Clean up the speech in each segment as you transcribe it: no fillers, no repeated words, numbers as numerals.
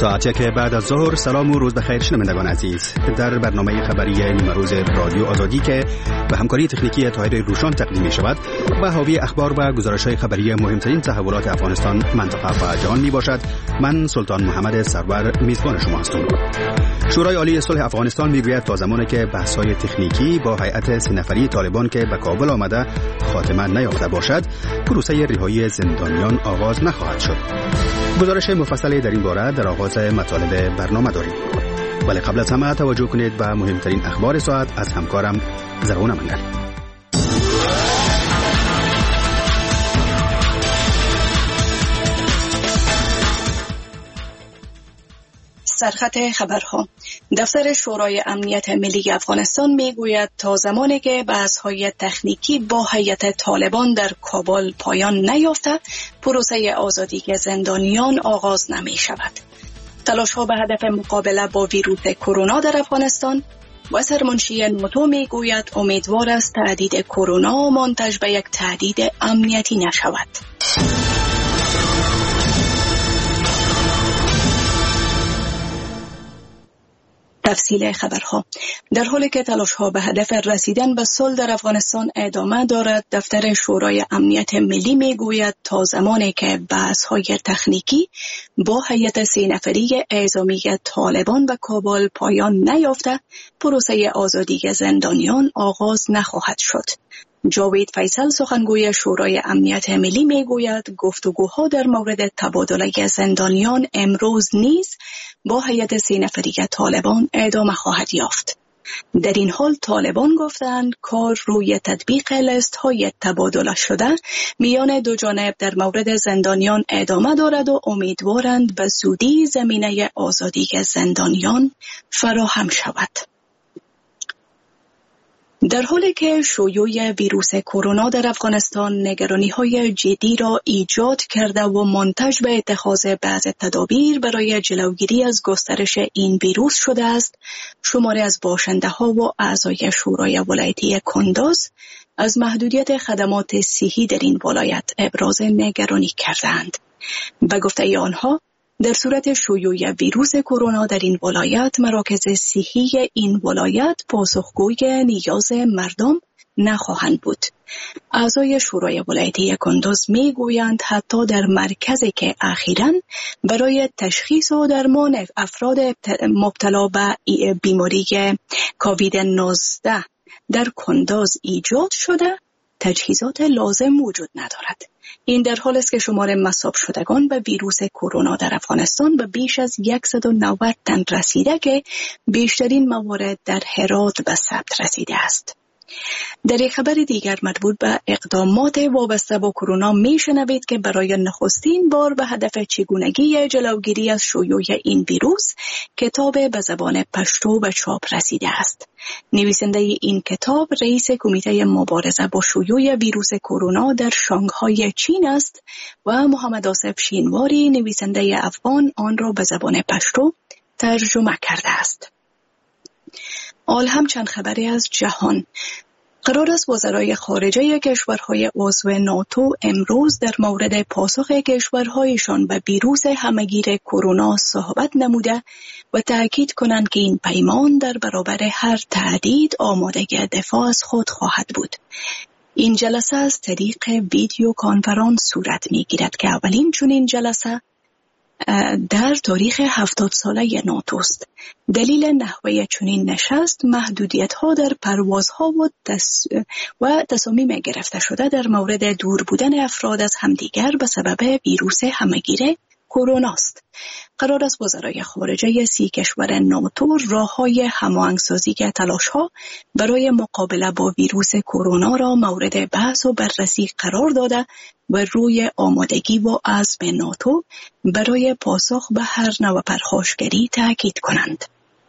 ساعتی که بعد از ظهر. سلام و روز بخیر شنوندگان عزیز. در برنامه خبری نیمه روز رادیو آزادی که به همکاری تکنیکی طاهر روشان تقدیم می شود و حاوی اخبار و گزارش‌های خبری مهمترین تحولات افغانستان، منطقه و جهان می باشد، من سلطان محمد سرور میزبان شما هستم. شورای عالی صلح افغانستان میگوید تا زمانی که بحث‌های تکنیکی با هیئت 3 نفری طالبان که به کابل آمده خاتمه نیافته باشد، پروسه رهایی زندانیان آغاز نخواهد شد. گزارش مفصلی در این باره در آغاز مطالب برنامه داریم. ولی قبل از همه توجه کنید به مهمترین اخبار ساعت از همکارم زرغون منگل. سرخط خبرها. دفتر شورای امنیت ملی افغانستان میگوید تا زمانی که بحث‌های تکنیکی با هیئت طالبان در کابل پایان نیافته، پروسه آزادی زندانیان آغاز نمی شود. تلاش‌ها به هدف مقابله با ویروس کرونا در افغانستان و سرمنشی ناتو میگوید امیدوار است تهدید کرونا منتج به یک تهدید امنیتی نشود. تفصیل خبرها. در حالی که تلاش‌ها به هدف رسیدن به صلح در افغانستان ادامه دارد، دفتر شورای امنیت ملی میگوید تا زمانی که بحث‌های تکنیکی با هیئت 3 نفری اعزامی طالبان به کابل پایان نیافته، پروسه آزادی زندانیان آغاز نخواهد شد. جاوید فیصل سخنگوی شورای امنیت ملی میگوید گفتگوها در مورد تبادله زندانیان امروز نیز با هیئت 3 نفری طالبان ادامه خواهد یافت. در این حال طالبان گفتند کار روی تطبیق لیست های تبادله شده میان دو جانب در مورد زندانیان ادامه دارد و امیدوارند به زودی زمینه آزادی زندانیان فراهم شود. در حالی که شیوع ویروس کرونا در افغانستان نگرانی‌های جدی را ایجاد کرده و منتج به اتخاذ بعض تدابیر برای جلوگیری از گسترش این ویروس شده است، شماری از باشنده‌ها و اعضای شورای ولایتی کندوز از محدودیت خدمات صحی در این ولایت ابراز نگرانی کردند. به گفته آنها، در صورت شیوع ویروس کرونا در این ولایت، مراکز صحی این ولایت پاسخگوی نیاز مردم نخواهند بود. اعضای شورای ولایتی کندوز میگویند حتی در مرکزی که اخیراً برای تشخیص و درمان افراد مبتلا به بیماری کووید 19 در کندوز ایجاد شده، تجهیزات لازم وجود ندارد. این در حالی است که شمار مصاب شدگان به ویروس کرونا در افغانستان به بیش از 190 تن رسیده که بیشترین موارد در هرات به ثبت رسیده است. در یک خبر دیگر مربوط به اقدامات وابسته با کرونا میشنوید که برای نخستین بار به هدف چگونگی جلوگیری از شیوع این ویروس کتاب به زبان پشتو به چاپ رسیده است. نویسنده این کتاب رئیس کمیته مبارزه با شیوع ویروس کرونا در شانگهای چین است و محمد آصف شینواری نویسنده افغان آن را به زبان پشتو ترجمه کرده است. آل هم چند خبری از جهان. قرار است وزرای خارجه کشورهای عضو ناتو امروز در مورد پاسخ کشورهایشان به ویروس همهگیر کرونا صحبت نموده و تأکید کنند که این پیمان در برابر هر تهدید آمادگی دفاع از خود خواهد بود. این جلسه از طریق ویدیو کانفرانس صورت می‌گیرد که اولین چنین جلسه در تاریخ 70 ساله ناتو است. دلیل نحوه چنین نشست محدودیت‌ها در پروازها و تصامیم گرفته شده در مورد دور بودن افراد از همدیگر به سبب ویروس همهگیر کرونا است. قرار است وزرای خارجه 30 کشور ناتو راه‌های هماهنگسازی تلاش‌ها برای مقابله با ویروس کرونا را مورد بحث و بررسی قرار داده و روی آمادگی و عزم ناتو برای پاسخ به هر نوع پرخاشگری تاکید کنند.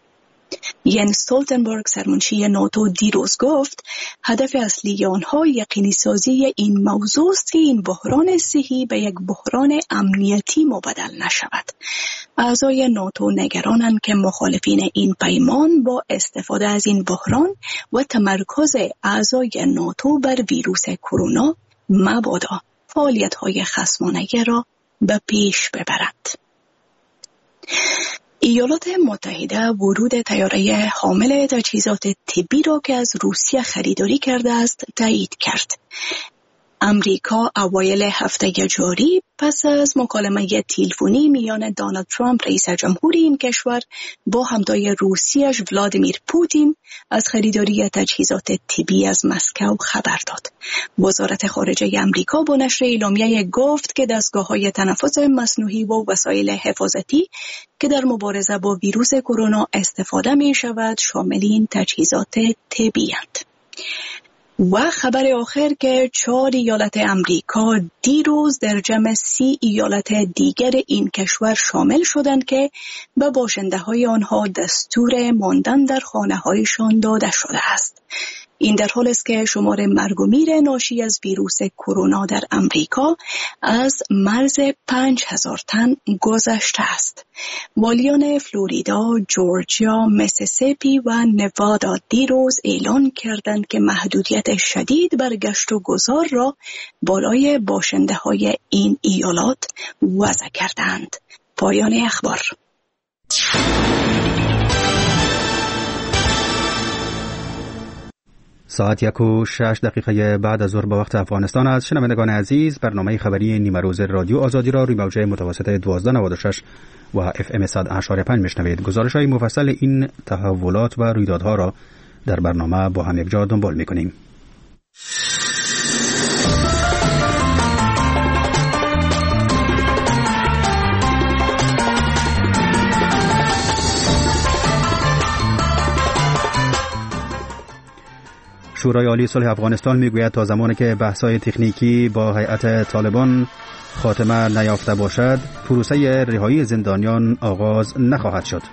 ینس استولتنبرگ سرمنشی ناتو دیروز گفت هدف اصلی آنها یقینی سازی این موضوع است که این بحران صحی به یک بحران امنیتی مبدل نشود. اعضای ناتو نگرانند که مخالفین این پیمان با استفاده از این بحران و تمرکز اعضای ناتو بر ویروس کرونا مبادا فعالیت‌های خصمانه را به پیش ببرد. ایالات متحده ورود طیاره حامل تجهیزات طبی را که از روسیه خریداری کرده است تایید کرد. امریکا اوایل هفته جاری پس از مکالمه تلفنی میان دونالد ترامپ رئیس جمهور این کشور با همتای روسیش ولادیمیر پوتین از خریداری تجهیزات طبی از مسکو خبر داد. وزارت خارجه امریکا با نشر اعلامیه گفت که دستگاه‌های تنفس مصنوعی و وسایل حفاظتی که در مبارزه با ویروس کرونا استفاده می شود شامل این تجهیزات طبی اند. و خبر آخر که 4 ایالت امریکا دیروز در جمع 30 ایالت دیگر این کشور شامل شدند که به باشنده‌های آنها دستور ماندن در خانه‌هایشان داده شده است. این در حال است که شمار مرگ و میر ناشی از ویروس کرونا در امریکا از مرز 5000 تن گذشته است. والیان فلوریدا، جورجیا، میسیسیپی و نوادا دیروز اعلان کردند که محدودیت شدید بر گشت و گذار را بالای باشنده‌های این ایالات وضع کردند. پایان اخبار. ساعت 1:06 بعد از ظهر به وقت افغانستان است. شنوندگان عزیز، برنامه خبری نیمه روز رادیو آزادی را روی موجه متوسط 1296 و FM 100.5 میشنوید. گزارش‌های مفصل این تحولات و رویدادها را در برنامه با هم یکجا دنبال می‌کنیم. شورای عالی صلح افغانستان میگوید تا زمانی که بحث‌های تکنیکی با هیئت طالبان خاتمه نیافته باشد، پروسه رهایی زندانیان آغاز نخواهد شد.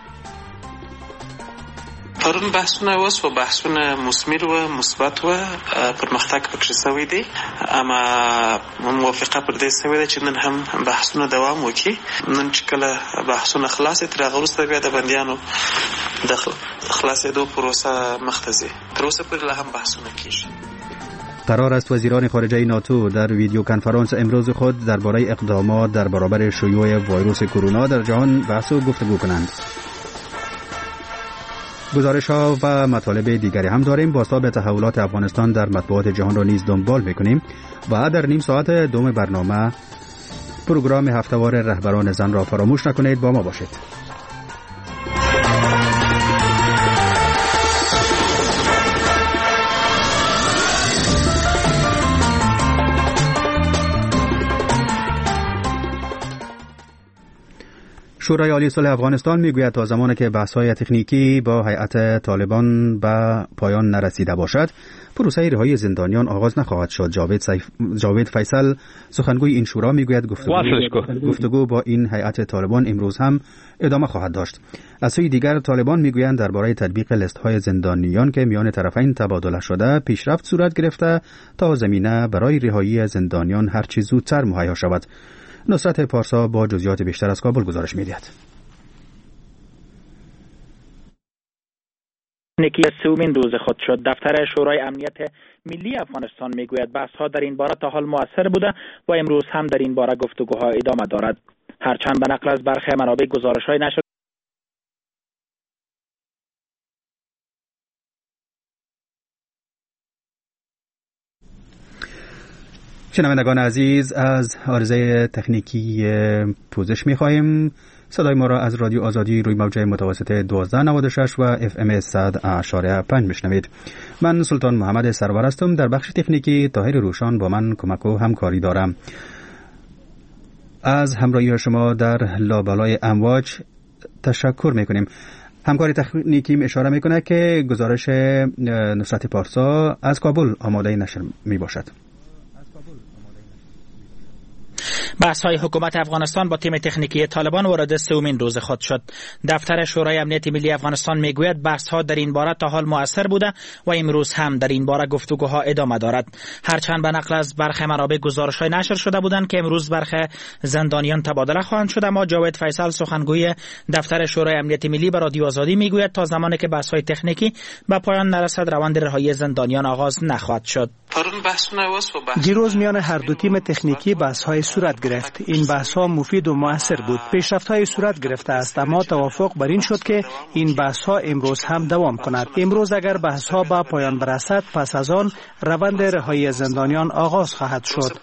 پرون بحثونه اوس و بحثونه مثمر و مثبت و پرمختګ پکې شوی دی، اما موافقه پر دې شوی دی چې نن هم بحثونه دوام وکړي. نن چې کله بحثونه خلاص تر هغه وروسته بیا د بندیانو د خلاصېدو پروسه مخته ځي. تر اوسه پورې لا هم بحثونه کیږي. قرار است وزیران خارجه ناتو در ویدیو کنفرانس امروز خود درباره اقدامات در برابر شیوع ویروس کرونا در جهان بحث و گفتگو کنند. گزارش‌ها و مطالب دیگری هم داریم. با به تحولات افغانستان در مطبوعات جهان را نیز دنبال می‌کنیم و در نیم ساعت دوم برنامه پروگرام هفته‌وار رهبران زن را فراموش نکنید. با ما باشید. شورای عالی صلح افغانستان میگوید تا زمانی که بحث‌های تکنیکی با هیئت طالبان به پایان نرسیده باشد، پروسه رهایی زندانیان آغاز نخواهد شد. جاوید فیصل سخنگوی این شورا میگوید گفتگو با این هیئت طالبان امروز هم ادامه خواهد داشت. از سوی دیگر طالبان میگویند درباره تطبیق لیست‌های زندانیان که میان طرفین تبادله شده پیشرفت صورت گرفته تا زمینه برای رهایی زندانیان هر چه زودتر مهیا شود. نصرت پارسا با جزئیات بیشتر از کابل گزارش می‌دهد. نکی سومین روز خود شد. دفتر شورای امنیت ملی افغانستان میگوید بحث‌ها در این باره تا حال مؤثر بوده و امروز هم در این باره گفتگوها ادامه دارد. هرچند به نقل از برخی منابع گزارش‌های نشر شنوندگان عزیز، از عارضه تکنیکی پوزش می‌خواهیم. صدای ما را از رادیو آزادی روی موجه متوسط 1296 و FM 100.5 میشنوید. من سلطان محمد سرور هستم. در بخش تکنیکی طاهر روشان با من کمک و همکاری دارم. از همراهی شما در لابلای امواج تشکر میکنیم. همکاری تکنیکی اشاره میکنه که گزارش نصرت پارسا از کابل آماده نشر میباشد. بحث‌های حکومت افغانستان با تیم تکنیکی طالبان وارد سومین روز خود شد. دفتر شورای امنیت ملی افغانستان میگوید بحث‌ها در این باره تا حال مؤثر بوده و امروز هم در این باره گفتگوها ادامه دارد. هرچند به نقل از برخی منابع گزارش‌های نشر شده بودند که امروز برخی زندانیان تبادله خواهند شد، اما جاوید فیصل سخنگوی دفتر شورای امنیت ملی به رادیو آزادی میگوید تا زمانی که بحث‌های تکنیکی به پایان نرسد روند رهایی زندانیان آغاز نخواهد شد. دیروز میان هر دو تیم تکنیکی بحث‌های صورت گرفت. گرفت. این بحث ها مفید و مؤثر بود. پیشرفت های صورت گرفته است، اما توافق بر این شد که این بحث ها امروز هم دوام کند. امروز اگر بحث ها به پایان برسد، پس از آن روند رهایی زندانیان آغاز خواهد شد.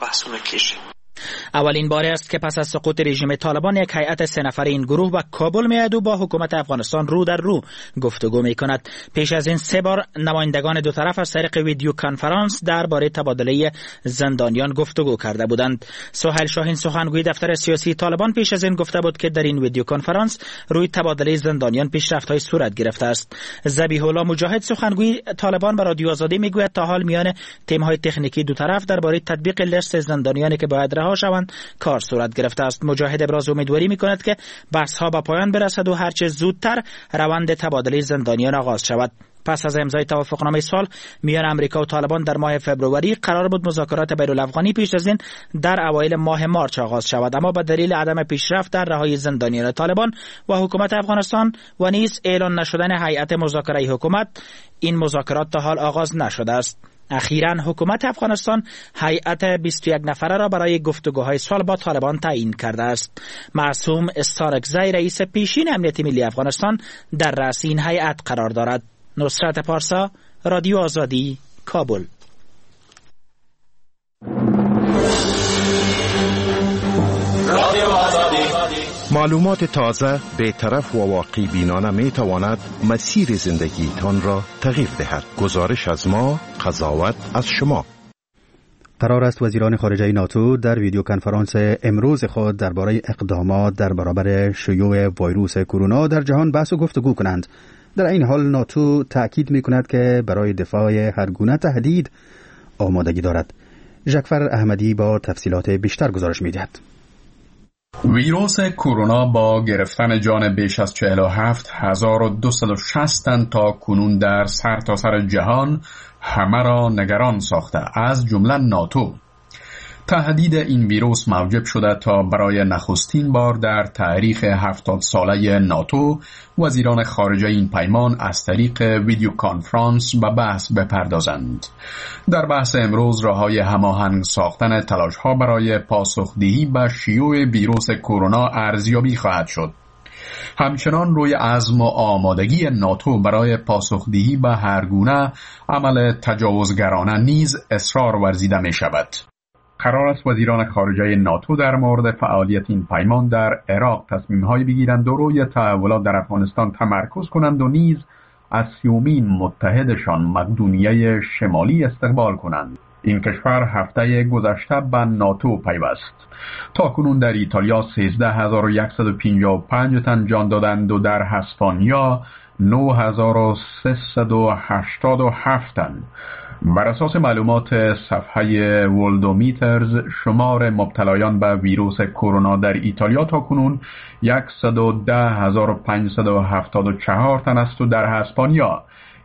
اولین بار است که پس از سقوط رژیم طالبان یک هیئت 3 نفره این گروه به کابل میاد و با حکومت افغانستان رو در رو گفتگو می کند. پیش از این 3 بار نمایندگان دو طرف از طریق ویدیو کانفرانس درباره تبادله زندانیان گفتگو کرده بودند. سهیل شاهین سخنگوی دفتر سیاسی طالبان پیش از این گفته بود که در این ویدیو کانفرانس روی تبادله زندانیان پیشرفت‌های صورت گرفته است. ذبیح الله مجاهد سخنگوی طالبان به رادیو آزادی میگوید تا حال میان تیم‌های تکنیکی دو طرف درباره تطبیق لیست زندانیانی که باید رها شوند کار صورت گرفته است. مجاهد ابراز امیدواری میکند که بحث‌ها به پایان برسد و هرچه زودتر روند تبادله زندانیان آغاز شود. پس از امضای توافقنامه صلح میان امریکا و طالبان در ماه فوریه قرار بود مذاکرات بین‌الافغانی پیش از این در اوایل ماه مارچ آغاز شود، اما به دلیل عدم پیشرفت در رهایی زندانیان طالبان و حکومت افغانستان و نیز اعلان نشدن هیئت مذاکره حکومت این مذاکرات تا حال آغاز نشده است. اخیراً حکومت افغانستان هیئت 21 نفره را برای گفتگوهای صلح با طالبان تعیین کرده است. معصوم استارکزی رئیس پیشین امنیت ملی افغانستان در رأس این هیئت قرار دارد. نصرت پارسا، رادیو آزادی، کابل. معلومات تازه، بی‌طرف و واقعی بینانه می تواند مسیر زندگی تان را تغییر دهد. گزارش از ما، قضاوت از شما. قرار است وزیران خارجه ناتو در ویدیو کنفرانس امروز خود درباره اقدامات در برابر شیوع ویروس کرونا در جهان بحث و گفتگو کنند. در این حال ناتو تأکید می کند که برای دفاع هر گونه تهدید آمادگی دارد. ژکفر احمدی با تفصیلات بیشتر گزارش می دهد. ویروس کرونا با گرفتن جان بیش از 47,260 تن تا کنون در سرتاسر جهان همه را نگران ساخته، از جمله ناتو. تهدید این ویروس موجب شده تا برای نخستین بار در تاریخ 70 ساله ناتو وزیران خارجه این پیمان از طریق ویدیو کانفرانس به بحث بپردازند. در بحث امروز راه‌های هماهنگ ساختن تلاش‌ها برای پاسخدهی به شیوع ویروس کرونا ارزیابی خواهد شد. همچنان روی عزم و آمادگی ناتو برای پاسخدهی به هر گونه عمل تجاوزگرانه نیز اصرار ورزیده می شود. قرار است وزیران خارجه ناتو در مورد فعالیت این پیمان در عراق تصمیم‌هایی بگیرند و روی تحولات در افغانستان تمرکز کنند و نیز از سیومین متحدشان مقدونیه شمالی استقبال کنند. این کشور هفته گذشته به ناتو پیوست. تاکنون در ایتالیا 13,155 تن جان دادند و در اسپانیا 9,387 تن. بر اساس معلومات صفحه ولدومیترز، شمار مبتلایان به ویروس کرونا در ایتالیا تاکنون 110,574 تن است و در اسپانیا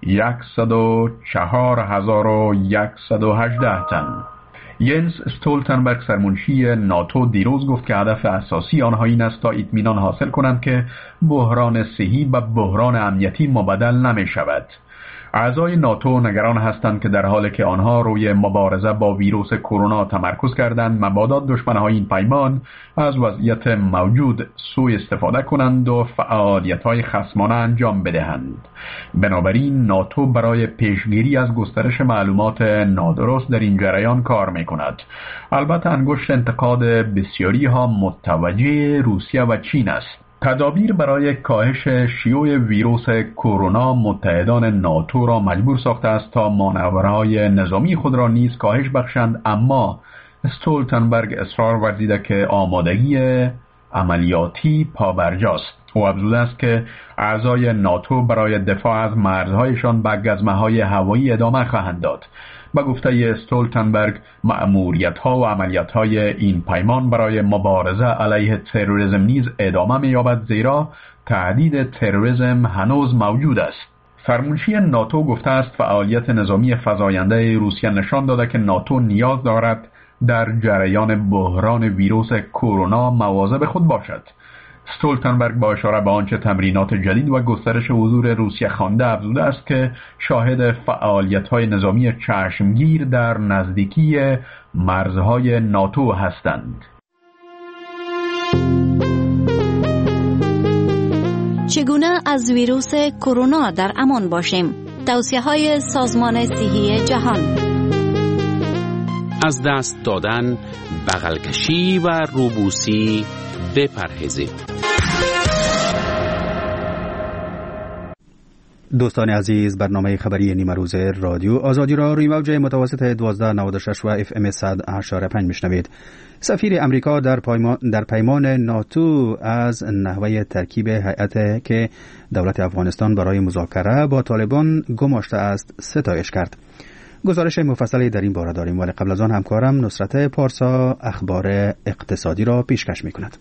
104,118 تن. ینس استولتنبرگ سرمنشی ناتو دیروز گفت که هدف اساسی آنها این است تا اطمینان حاصل کنند که بحران صحی به بحران امنیتی مبدل نمی شود. اعضای ناتو نگران هستند که در حالی که آنها روی مبارزه با ویروس کرونا تمرکز کردند، مبادا دشمنان این پیمان از وضعیت موجود سوء استفاده کنند و فعالیت‌های خصمانه انجام بدهند. بنابراین ناتو برای پیشگیری از گسترش معلومات نادرست در این جریان کار می‌کند. البته انگشت انتقاد بسیاری ها متوجه روسیه و چین است. تدابیر برای کاهش شیوع ویروس کرونا متحدان ناتو را مجبور ساخته است تا مانورهای نظامی خود را نیز کاهش بخشند، اما استولتنبرگ اصرار ورزیده که آمادگی عملیاتی پابرجاست. او افزوده است که اعضای ناتو برای دفاع از مرزهایشان به گزمه‌های هوایی ادامه خواهند داد. با گفته استولتنبرگ، مأموریت‌ها و عملیات‌های این پیمان برای مبارزه علیه تروریسم نیز ادامه می‌یابد، زیرا تهدید تروریسم هنوز موجود است. فرمانشی ناتو گفته است فعالیت نظامی فزاینده روسیه نشان داده که ناتو نیاز دارد در جریان بحران ویروس کرونا مواظب خود باشد. استولتنبرگ با اشاره به آنچه تمرینات جدید و گسترش حضور روسیه خوانده افزوده است که شاهد فعالیت‌های نظامی چشمگیر در نزدیکی مرزهای ناتو هستند. چگونه از ویروس کرونا در امان باشیم؟ توصیه‌های سازمان صحی جهان. از دست دادن، بغل کشی و روبوسی بپرهیزید. دوستان عزیز، برنامه خبری نیمه روز رادیو آزادی را روی موج متوسط 1296 و FM 100.5 میشنوید. سفیر امریکا در پیمان ناتو از نحوه ترکیب هیئت که دولت افغانستان برای مذاکره با طالبان گماشته است ستایش کرد. گزارش مفصلی در این باره داریم، ولی قبل از آن همکارم نصرت پارسا اخبار اقتصادی را پیشکش می‌کند.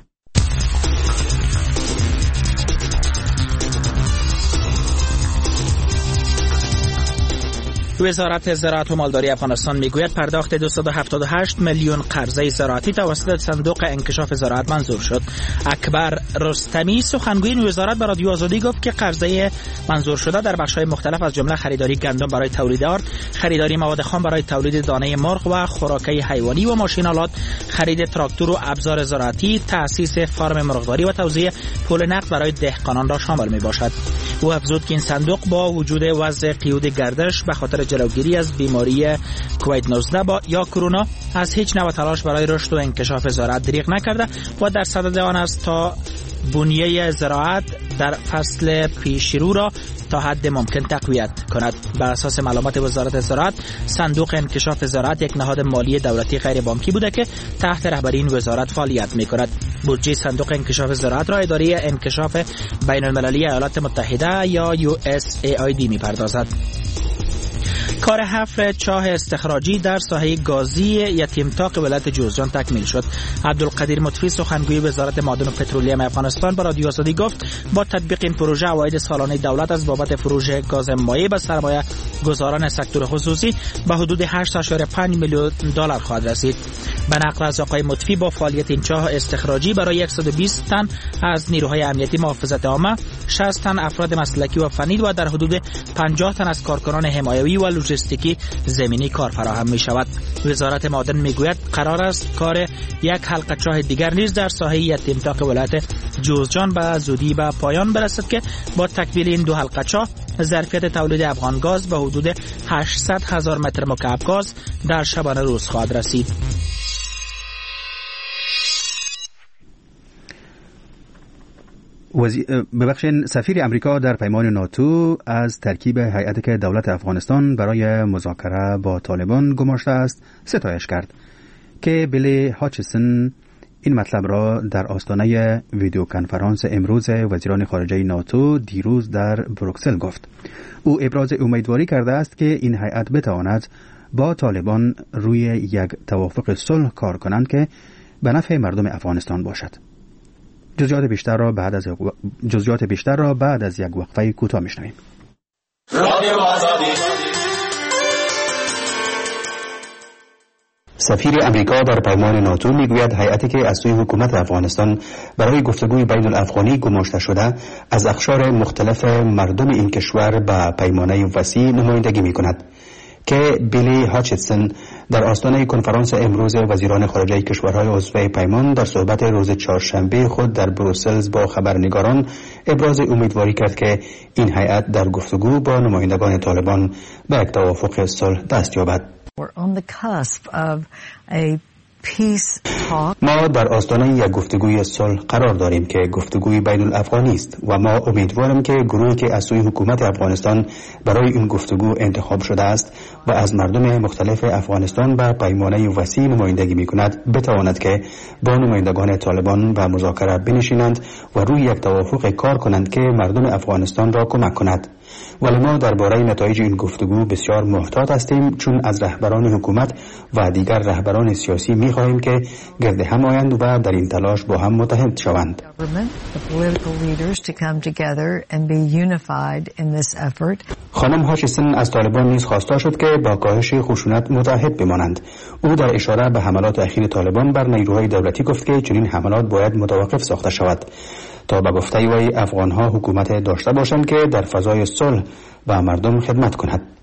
وزارت زراعت و مالداری افغانستان میگوید پرداخت 278 میلیون قرضه زراعتی توسط صندوق انکشاف زراعت منظور شد. اکبر رستمی سخنگوی این وزارت به رادیو آزادی گفت که قرضه منظور شده در بخش‌های مختلف از جمله خریداری گندم برای تولید آرد، خریداری مواد خام برای تولید دانه مرغ و خوراک‌های حیوانی و ماشین‌آلات، خرید تراکتور و ابزار زراعتی، تأسیس فارم مرغداری و توزیع پول نقد برای دهقانان را شامل میباشد. او افزود که این صندوق با وجود وضع قیود گردش به خاطر جلوگیری از بیماری کووید 19 یا کرونا از هیچ نوع تلاش برای رشد و انکشاف زراعت دریغ نکرده و در صدد آن است تا بنیه زراعت در فصل پیشرو را تا حد ممکن تقویت کند. بر اساس معلومات وزارت زراعت، صندوق انکشاف زراعت یک نهاد مالی دولتی غیر بانکی بوده که تحت رهبری این وزارت فعالیت می‌کند. بودجه صندوق انکشاف زراعت را اداره انکشاف بین المللی ایالات متحده یا USAID می‌پردازد. کار حفر چاه استخراجی در ساحه گازی یتیمتاق ولایت جوزجان تکمیل شد. عبدالقدیر مطفی سخنگوی وزارت معادن و پترولیوم افغانستان به رادیو آزادی گفت با تطبیق این پروژه عواید سالانه دولت از بابت فروش گاز مایع به سرمایه گذاران سکتور خصوصی به حدود 8.5 میلیون دلار خواهد رسید. به نقل از آقای مطفی با فعالیت این چاه استخراجی برای 120 تن از نیروهای امنیتی محافظت عامه، 60 تن افراد مسلکی و فنی و در حدود 50 تن از کارکنان حمایوی و لوجستیکی زمینی کار فراهم می شود. وزارت معادن می گوید قرار است کار یک حلقه چاه دیگر نیز در ساحه یتیمتاق ولایت جوزجان به زودی به پایان برسد که با تکمیل این دو حلقه چاه ظرفیت تولید افغان گاز به حدود 800,000 متر مکعب گاز در شبانه روز خواهد رسید. سفیر امریکا در پیمان ناتو از ترکیب هیئتی که دولت افغانستان برای مذاکره با طالبان گماشته است ستایش کرد که بیلی هاچسون این مطلب را در آستانه ویدیو کنفرانس امروز وزیران خارجه ناتو دیروز در بروکسل گفت. او ابراز امیدواری کرده است که این هیئت بتواند با طالبان روی یک توافق صلح کار کنند که به نفع مردم افغانستان باشد. جزئیات بیشتر را بعد از یک وقفه کوتاه میشنویم. سفیر امریکا در پیمان ناتو میگوید هیئتی که از سوی حکومت افغانستان برای گفتگوی بین الافغانی گماشته شده از اقشار مختلف مردم این کشور به پیمانه وسیع نمایندگی میکند که بیلی هاچسون در آستانه کنفرانس امروز وزیران خارجه کشورهای عضو پیمان در صحبت روز چهارشنبه خود در بروسل با خبرنگاران ابراز امیدواری کرد که این هیئت در گفتگو با نمایندگان طالبان به یک توافق صلح دست یابد. ما در آستانه یک گفتگوی صلح قرار داریم که گفتگوی بین الافغانی است و ما امیدوارم که گروهی که از سوی حکومت افغانستان برای این گفتگو انتخاب شده است و از مردم مختلف افغانستان به پیمانه وسیع نمایندگی می‌کند بتواند که با نمایندگان طالبان و مذاکره بنشینند و روی یک توافق کار کنند که مردم افغانستان را کمک کند. ولی ما درباره نتایج این گفتگو بسیار محتاط هستیم، چون از رهبران حکومت و دیگر رهبران سیاسی می‌خواهیم که گرد هم آیند و در این تلاش با هم متحد شوند. خانم هاچسون از طالبان نیز خواسته شد که با کاهش خشونت متحد بمانند. او در اشاره به حملات اخیر طالبان بر نیروهای دولتی گفت که چنین حملات باید متوقف ساخته شود تا به گفته وی افغان‌ها حکومت داشته باشند که در فضای صلح و مردم خدمت کند.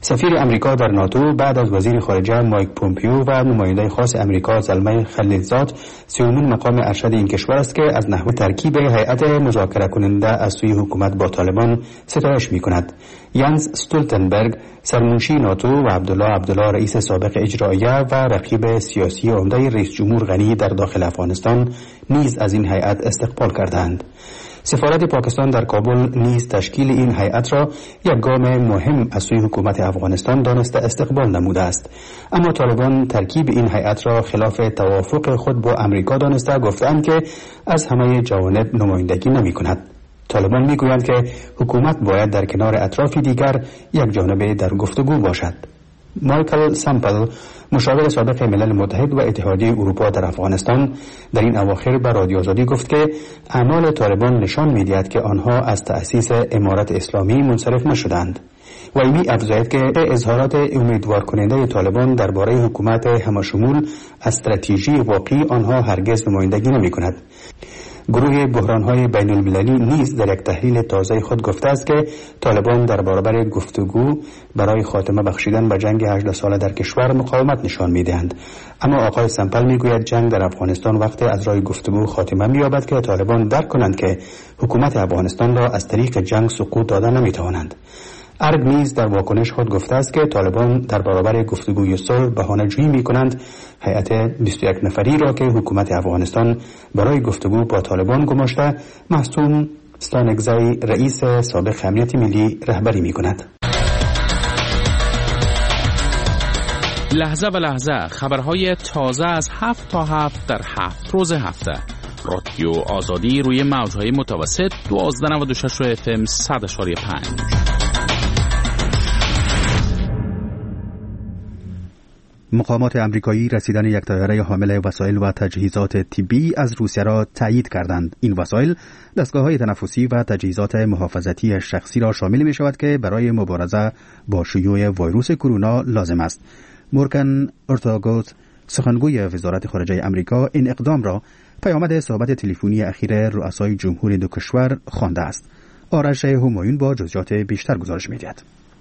سفیر امریکا در ناتو بعد از وزیر خارجه مایک پومپیو و نماینده خاص امریکا زلمه خلیلزاد سومین مقام ارشد این کشور است که از نحو ترکیب هیئت مذاکره کننده از سوی حکومت با طالبان ستایش می‌کند. یانس استولتنبرگ سرمنشی ناتو و عبدالله رئیس سابق اجراییه و رقیب سیاسی عمده رئیس جمهور غنی در داخل افغانستان نیز از این هیئت استقبال کردند. سفارت پاکستان در کابل نیز تشکیل این هیئت را یک گام مهم از سوی حکومت افغانستان دانسته استقبال نموده است، اما طالبان ترکیب این هیئت را خلاف توافق خود با امریکا دانسته گفتند که از همه جوانب نمایندگی نمی‌کند. طالبان می‌گویند که حکومت باید در کنار اطراف دیگر یک جانبه در گفتگو باشد. مایکل سامپل مشاور سابق ملل متحد و اتحادیه اروپا در افغانستان در این اواخر به رادیو آزادی گفت که اعمال طالبان نشان می‌دهد که آنها از تأسیس امارت اسلامی منصرف نشدند. و این افزاید که اظهارات امیدوار کننده طالبان درباره حکومت همشمول استراتژی واقعی آنها هرگز نمایندگی نمی‌کند. گروه بحران‌های بین‌المللی نیز در یک تحلیل تازه خود گفته است که طالبان در برابر گفتگو برای خاتمه بخشیدن به جنگ 18 ساله در کشور مقاومت نشان می‌دهند، اما آقای سمپل می‌گوید جنگ در افغانستان وقتی از راه گفتگو خاتمه می‌یابد که طالبان درک کنند که حکومت افغانستان را از طریق جنگ سقوط دادن نمی‌توانند. ارگ نیز در واکنش خود گفته است که طالبان در برابر گفتگوی صلح بهانه‌جویی می‌کنند هیئت 21 نفری را که حکومت افغانستان برای گفتگو با طالبان گماشته معصوم ستانکزی رئیس سابق امنیت ملی رهبری می‌کند. لحظه به لحظه خبرهای تازه از 7 تا 7 در 7 روز هفته. رادیو آزادی روی موج‌های متوسط 1296 FM 100.5. مقامات امریکایی رسیدن یک طیاره حامل وسایل و تجهیزات طبی از روسیه را تایید کردند. این وسایل دستگاه‌های تنفسی و تجهیزات محافظتی شخصی را شامل می شود که برای مبارزه با شیوع ویروس کرونا لازم است. مورگان اورتاگوس سخنگوی وزارت خارجه امریکا این اقدام را پیامد صحبت تلفنی اخیر رؤسای جمهور دو کشور خوانده است. آرش همایون با جزئیات بیشتر گزارش می‌دهد.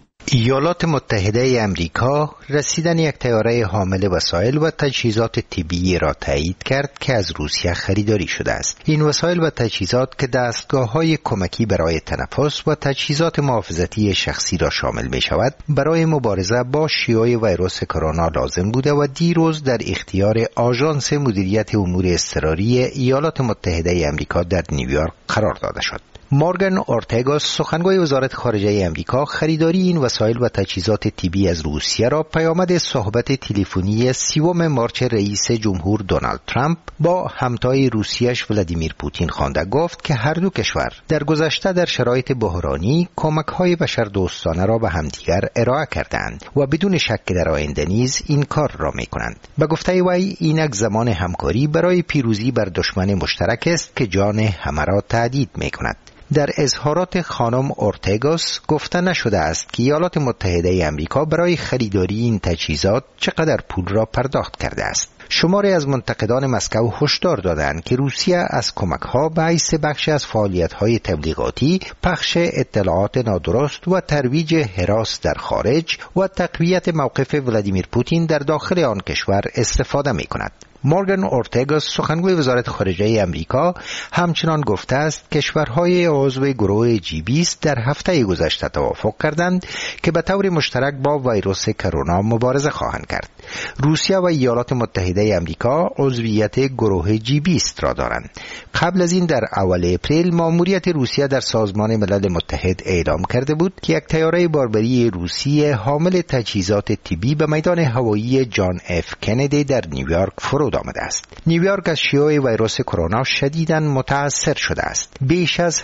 ایالات متحده امریکا رسیدن یک طیاره حامل وسایل و تجهیزات طبی را تایید کرد که از روسیه خریداری شده است. این وسایل و تجهیزات که دستگاه‌های کمکی برای تنفس و تجهیزات محافظتی شخصی را شامل می شود، برای مبارزه با شیوع ویروس کرونا لازم بوده و دیروز در اختیار آژانس مدیریت امور اضطراری ایالات متحده امریکا در نیویورک قرار داده شد. مورگان اورتاگوس سخنگوی وزارت خارجه امریکا خریداری این وسایل و تجهیزات طبی از روسیه را پیامد صحبت تلفنی 30 مارس رئیس جمهور دونالد ترامپ با همتای روسیه‌اش ولادیمیر پوتین خوانده گفت که هر دو کشور در گذشته در شرایط بحرانی کمک‌های بشردوستانه را به همدیگر ارائه کردند و بدون شک در آینده نیز این کار را می‌کنند. به گفته وی اینک زمان همکاری برای پیروزی بر دشمن مشترک است که جان همه را تهدید می‌کند. در اظهارات خانم اورتاگوس گفته نشده است که ایالات متحده امریکا برای خریداری این تجهیزات چقدر پول را پرداخت کرده است. شماری از منتقدان مسکو هشدار دادند که روسیه از کمک‌ها به حیث بخشی از فعالیت‌های تبلیغاتی، پخش اطلاعات نادرست و ترویج هراس در خارج و تقویت موقف ولادیمیر پوتین در داخل آن کشور استفاده می‌کند. مورگان اورتاگوس سخنگوی وزارت خارجه امریکا همچنان گفته است کشورهای عضو گروه G20 در هفته گذشته توافق کردند که به طور مشترک با ویروس کرونا مبارزه خواهند کرد. روسیه و ایالات متحده امریکا عضویت گروه G20 را دارند. قبل از این در اول اپریل ماموریت روسیه در سازمان ملل متحد اعلام کرده بود که یک طیاره باربری روسی حامل تجهیزات طبی به میدان هوایی جان اف کندی در نیویورک فرود آمده است. نیویورک از شیوع ویروس کرونا شدیداً متاثر شده است. بیش از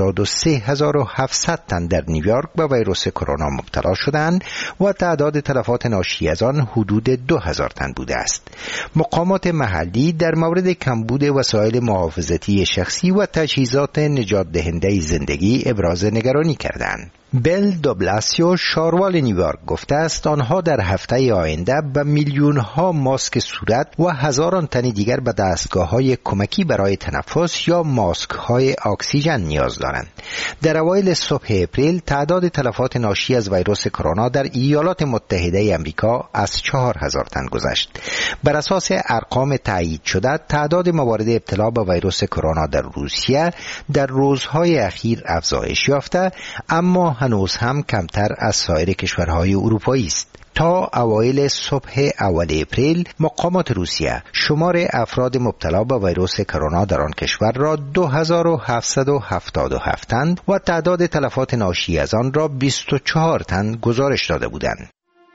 83700 تن در نیویورک به ویروس کرونا مبتلا شدند و تعداد تلفات ناشی از آن حدود 2000 تن بوده است. مقامات محلی در مورد کمبود وسایل محافظتی شخصی و تجهیزات نجات دهنده زندگی ابراز نگرانی کردند. بل دوبلاسیو شاروال نیویورک گفته است آنها در هفته آینده به میلیون‌ها ماسک صورت و هزاران تن دیگر به دستگاه‌های کمکی برای تنفس یا ماسک‌های اکسیژن نیاز دارند. در اوایل صبح اپریل تعداد تلفات ناشی از ویروس کرونا در ایالات متحده آمریکا از 4000 تن گذشت. بر اساس ارقام تایید شده، تعداد موارد ابتلا به ویروس کرونا در روسیه در روزهای اخیر افزایش یافته، اما هنوز هم کمتر از سایر کشورهای اروپایی است. تا اوایل صبح اول اپریل مقامات روسیه شمار افراد مبتلا به ویروس کرونا در آن کشور را 2777 تن و تعداد تلفات ناشی از آن را 24 تن گزارش داده بودند.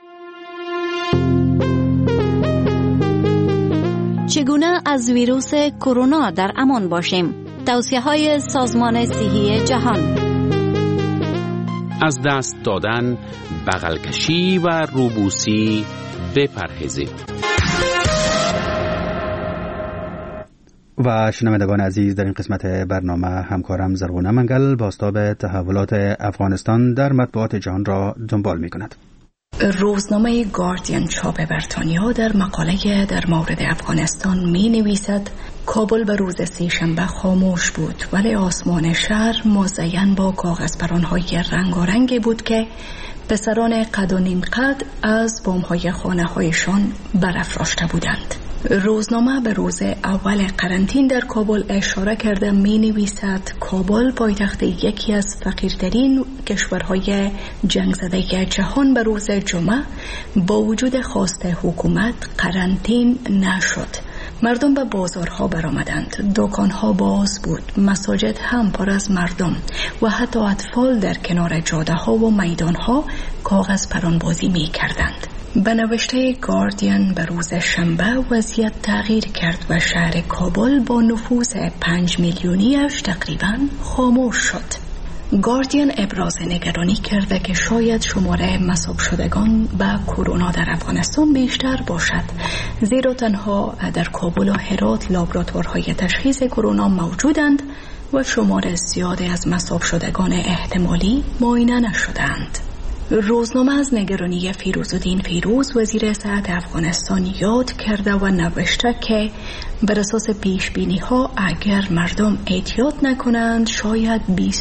چگونه از ویروس کرونا در امان باشیم؟ توصیه‌های سازمان صحی جهان. از دست دادن، بغل کشی و روبوسی بپرهیزید. و شنوندگان عزیز، در این قسمت برنامه همکارم زرغونه منگل بازتاب تحولات افغانستان در مطبوعات جهان را دنبال می کند. روزنامه گاردین چاپ بریتانیا در مقاله در مورد افغانستان می نویسد کابل به روز سه‌شنبه خاموش بود، ولی آسمان شهر مزین با کاغذ پران‌های رنگارنگی بود که پسران قد و نیم قد از بام‌های خانه‌هایشان برافراشته بودند. روزنامه به روز اول قرنطین در کابل اشاره کرده می نویسد کابل پایتخت یکی از فقیرترین کشورهای جنگ زده جهان به روز جمعه با وجود خواست حکومت قرنطین نشد. مردم به بازارها برآمدند، دکانها باز بود، مساجد هم پر از مردم و حتی اطفال در کنار جاده‌ها و میدان‌ها کاغذ پرانبازی می‌کردند. به نوشته گاردین به روز شنبه وضعیت تغییر کرد و شهر کابل با نفوذ 5 میلیونیش تقریباً خاموش شد. گاردین ابراز نگرانی کرده که شاید شماره مصاب شدگان به کرونا در افغانستان بیشتر باشد، زیرا تنها در کابل و هرات لابراتوارهای تشخیص کرونا موجودند و شماره زیادی از مصاب شدگان احتمالی معاینه نشدند. روزنامه از نگرانی فیروزالدین فیروز وزیر صحت افغانستان یاد کرده و نوشته که بر اساس پیش بینی ها اگر مردم احتیاط نکنند شاید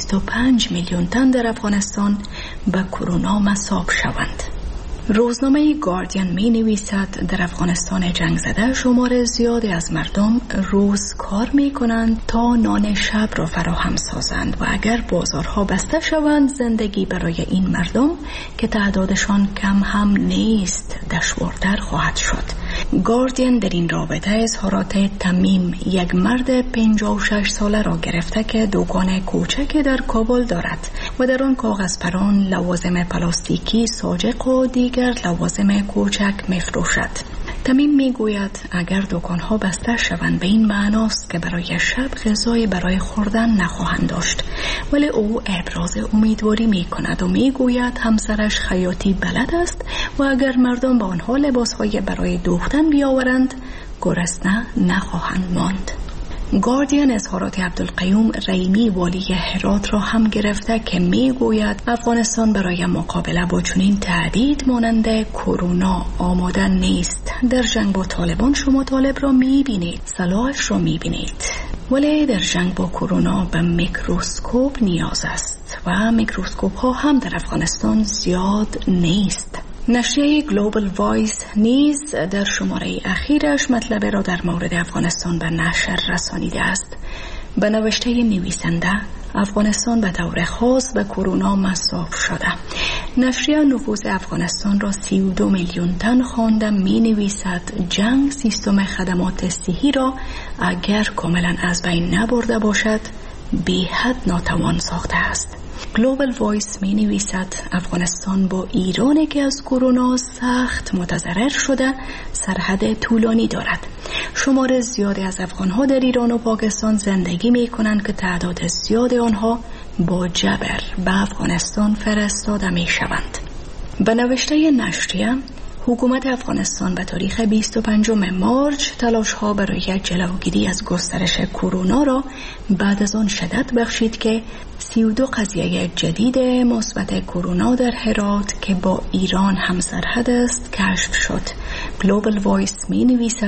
25 میلیون تن در افغانستان به کرونا مصاب شوند. روزنامه گاردین می نویسد در افغانستان جنگ زده شمار زیادی از مردم روز کار می کنند تا نان شب را فراهم سازند و اگر بازارها بسته شوند زندگی برای این مردم که تعدادشان کم هم نیست دشوارتر خواهد شد. گاردین در این رابطه اظهارات تمیم، یک مرد 56 ساله را گرفته که دکان کوچک در کابل دارد و در آن کاغذ پران، لوازم پلاستیکی، ساجق و دیگر لوازم کوچک می‌فروشد. تمیم میگوید اگر دکان‌ها بسته شوند به این معناست که برای شب غذای برای خوردن نخواهند داشت، ولی او ابراز امیدواری میکند و میگوید همسرش خیاطی بلد است و اگر مردم با آنها لباس‌های برای دوختن بیاورند گرسنه نخواهند ماند. گاردین اظهارات عبدالقیوم رحیمی والی هرات را هم گرفته که میگوید افغانستان برای مقابله با چنین تهدید مانند کرونا آماده نیست. در جنگ با طالبان شما طالب را میبینید، سلاحش را میبینید، ولی در جنگ با کرونا به میکروسکوپ نیاز است و میکروسکوپ ها هم در افغانستان زیاد نیست. نشریه گلوبال وایس نیز در شماره اخیرش مطلب را در مورد افغانستان به نشر رسانیده است. به نوشته نویسنده افغانستان به طور خاص به کرونا مصاب شده. نشریه نفوذ افغانستان را 32 میلیون تن خوانده می نویسد جنگ سیستم خدمات صحی را اگر کاملا از بین نبرده باشد بی حد ناتوان ساخته است. گلوبال وایس می نویسد افغانستان با ایران که از کرونا سخت متضرر شده سرحد طولانی دارد. شمار زیادی از افغانها در ایران و پاکستان زندگی می کنند که تعداد زیاد آنها با جبر به افغانستان فرستاده می شوند. به نوشته نشریه حکومت افغانستان به تاریخ 25 مارچ تلاش‌ها برای جلوگیری از گسترش کرونا را بعد از آن شدت بخشید که 32 قضیه جدید مثبت کرونا در هرات که با ایران همسرحد است کشف شد. گلوبال وایس می نویسد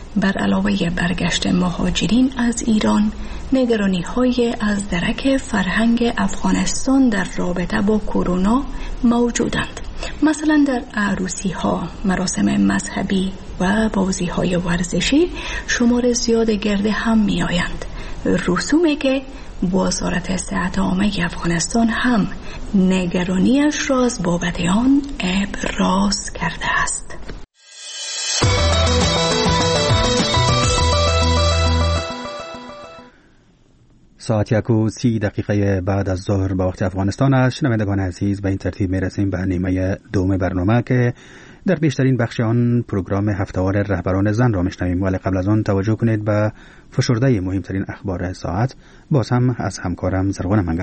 بر علاوه برگشت مهاجرین از ایران، نگرانی‌های از درک فرهنگ افغانستان در رابطه با کرونا موجودند. مثلا در عروسی‌ها، مراسم مذهبی و بازی‌های ورزشی شمار زیاد گرده هم می‌آیند. رسومی که وزارت صحت عامه افغانستان هم نگرانیش را از بابت آن ابراز کرده است. ساعت 1:30 بعد از ظهر به وقت افغانستان است. شنوندگان عزیز، به این ترتیب میرسیم به نیمه دوم برنامه که در بیشترین بخش آن پروگرام هفته‌وار رهبران زن را میشنویم، ولی قبل از آن توجه کنید به فشرده مهمترین اخبار ساعت، باز هم از همکارم زرغون منگل.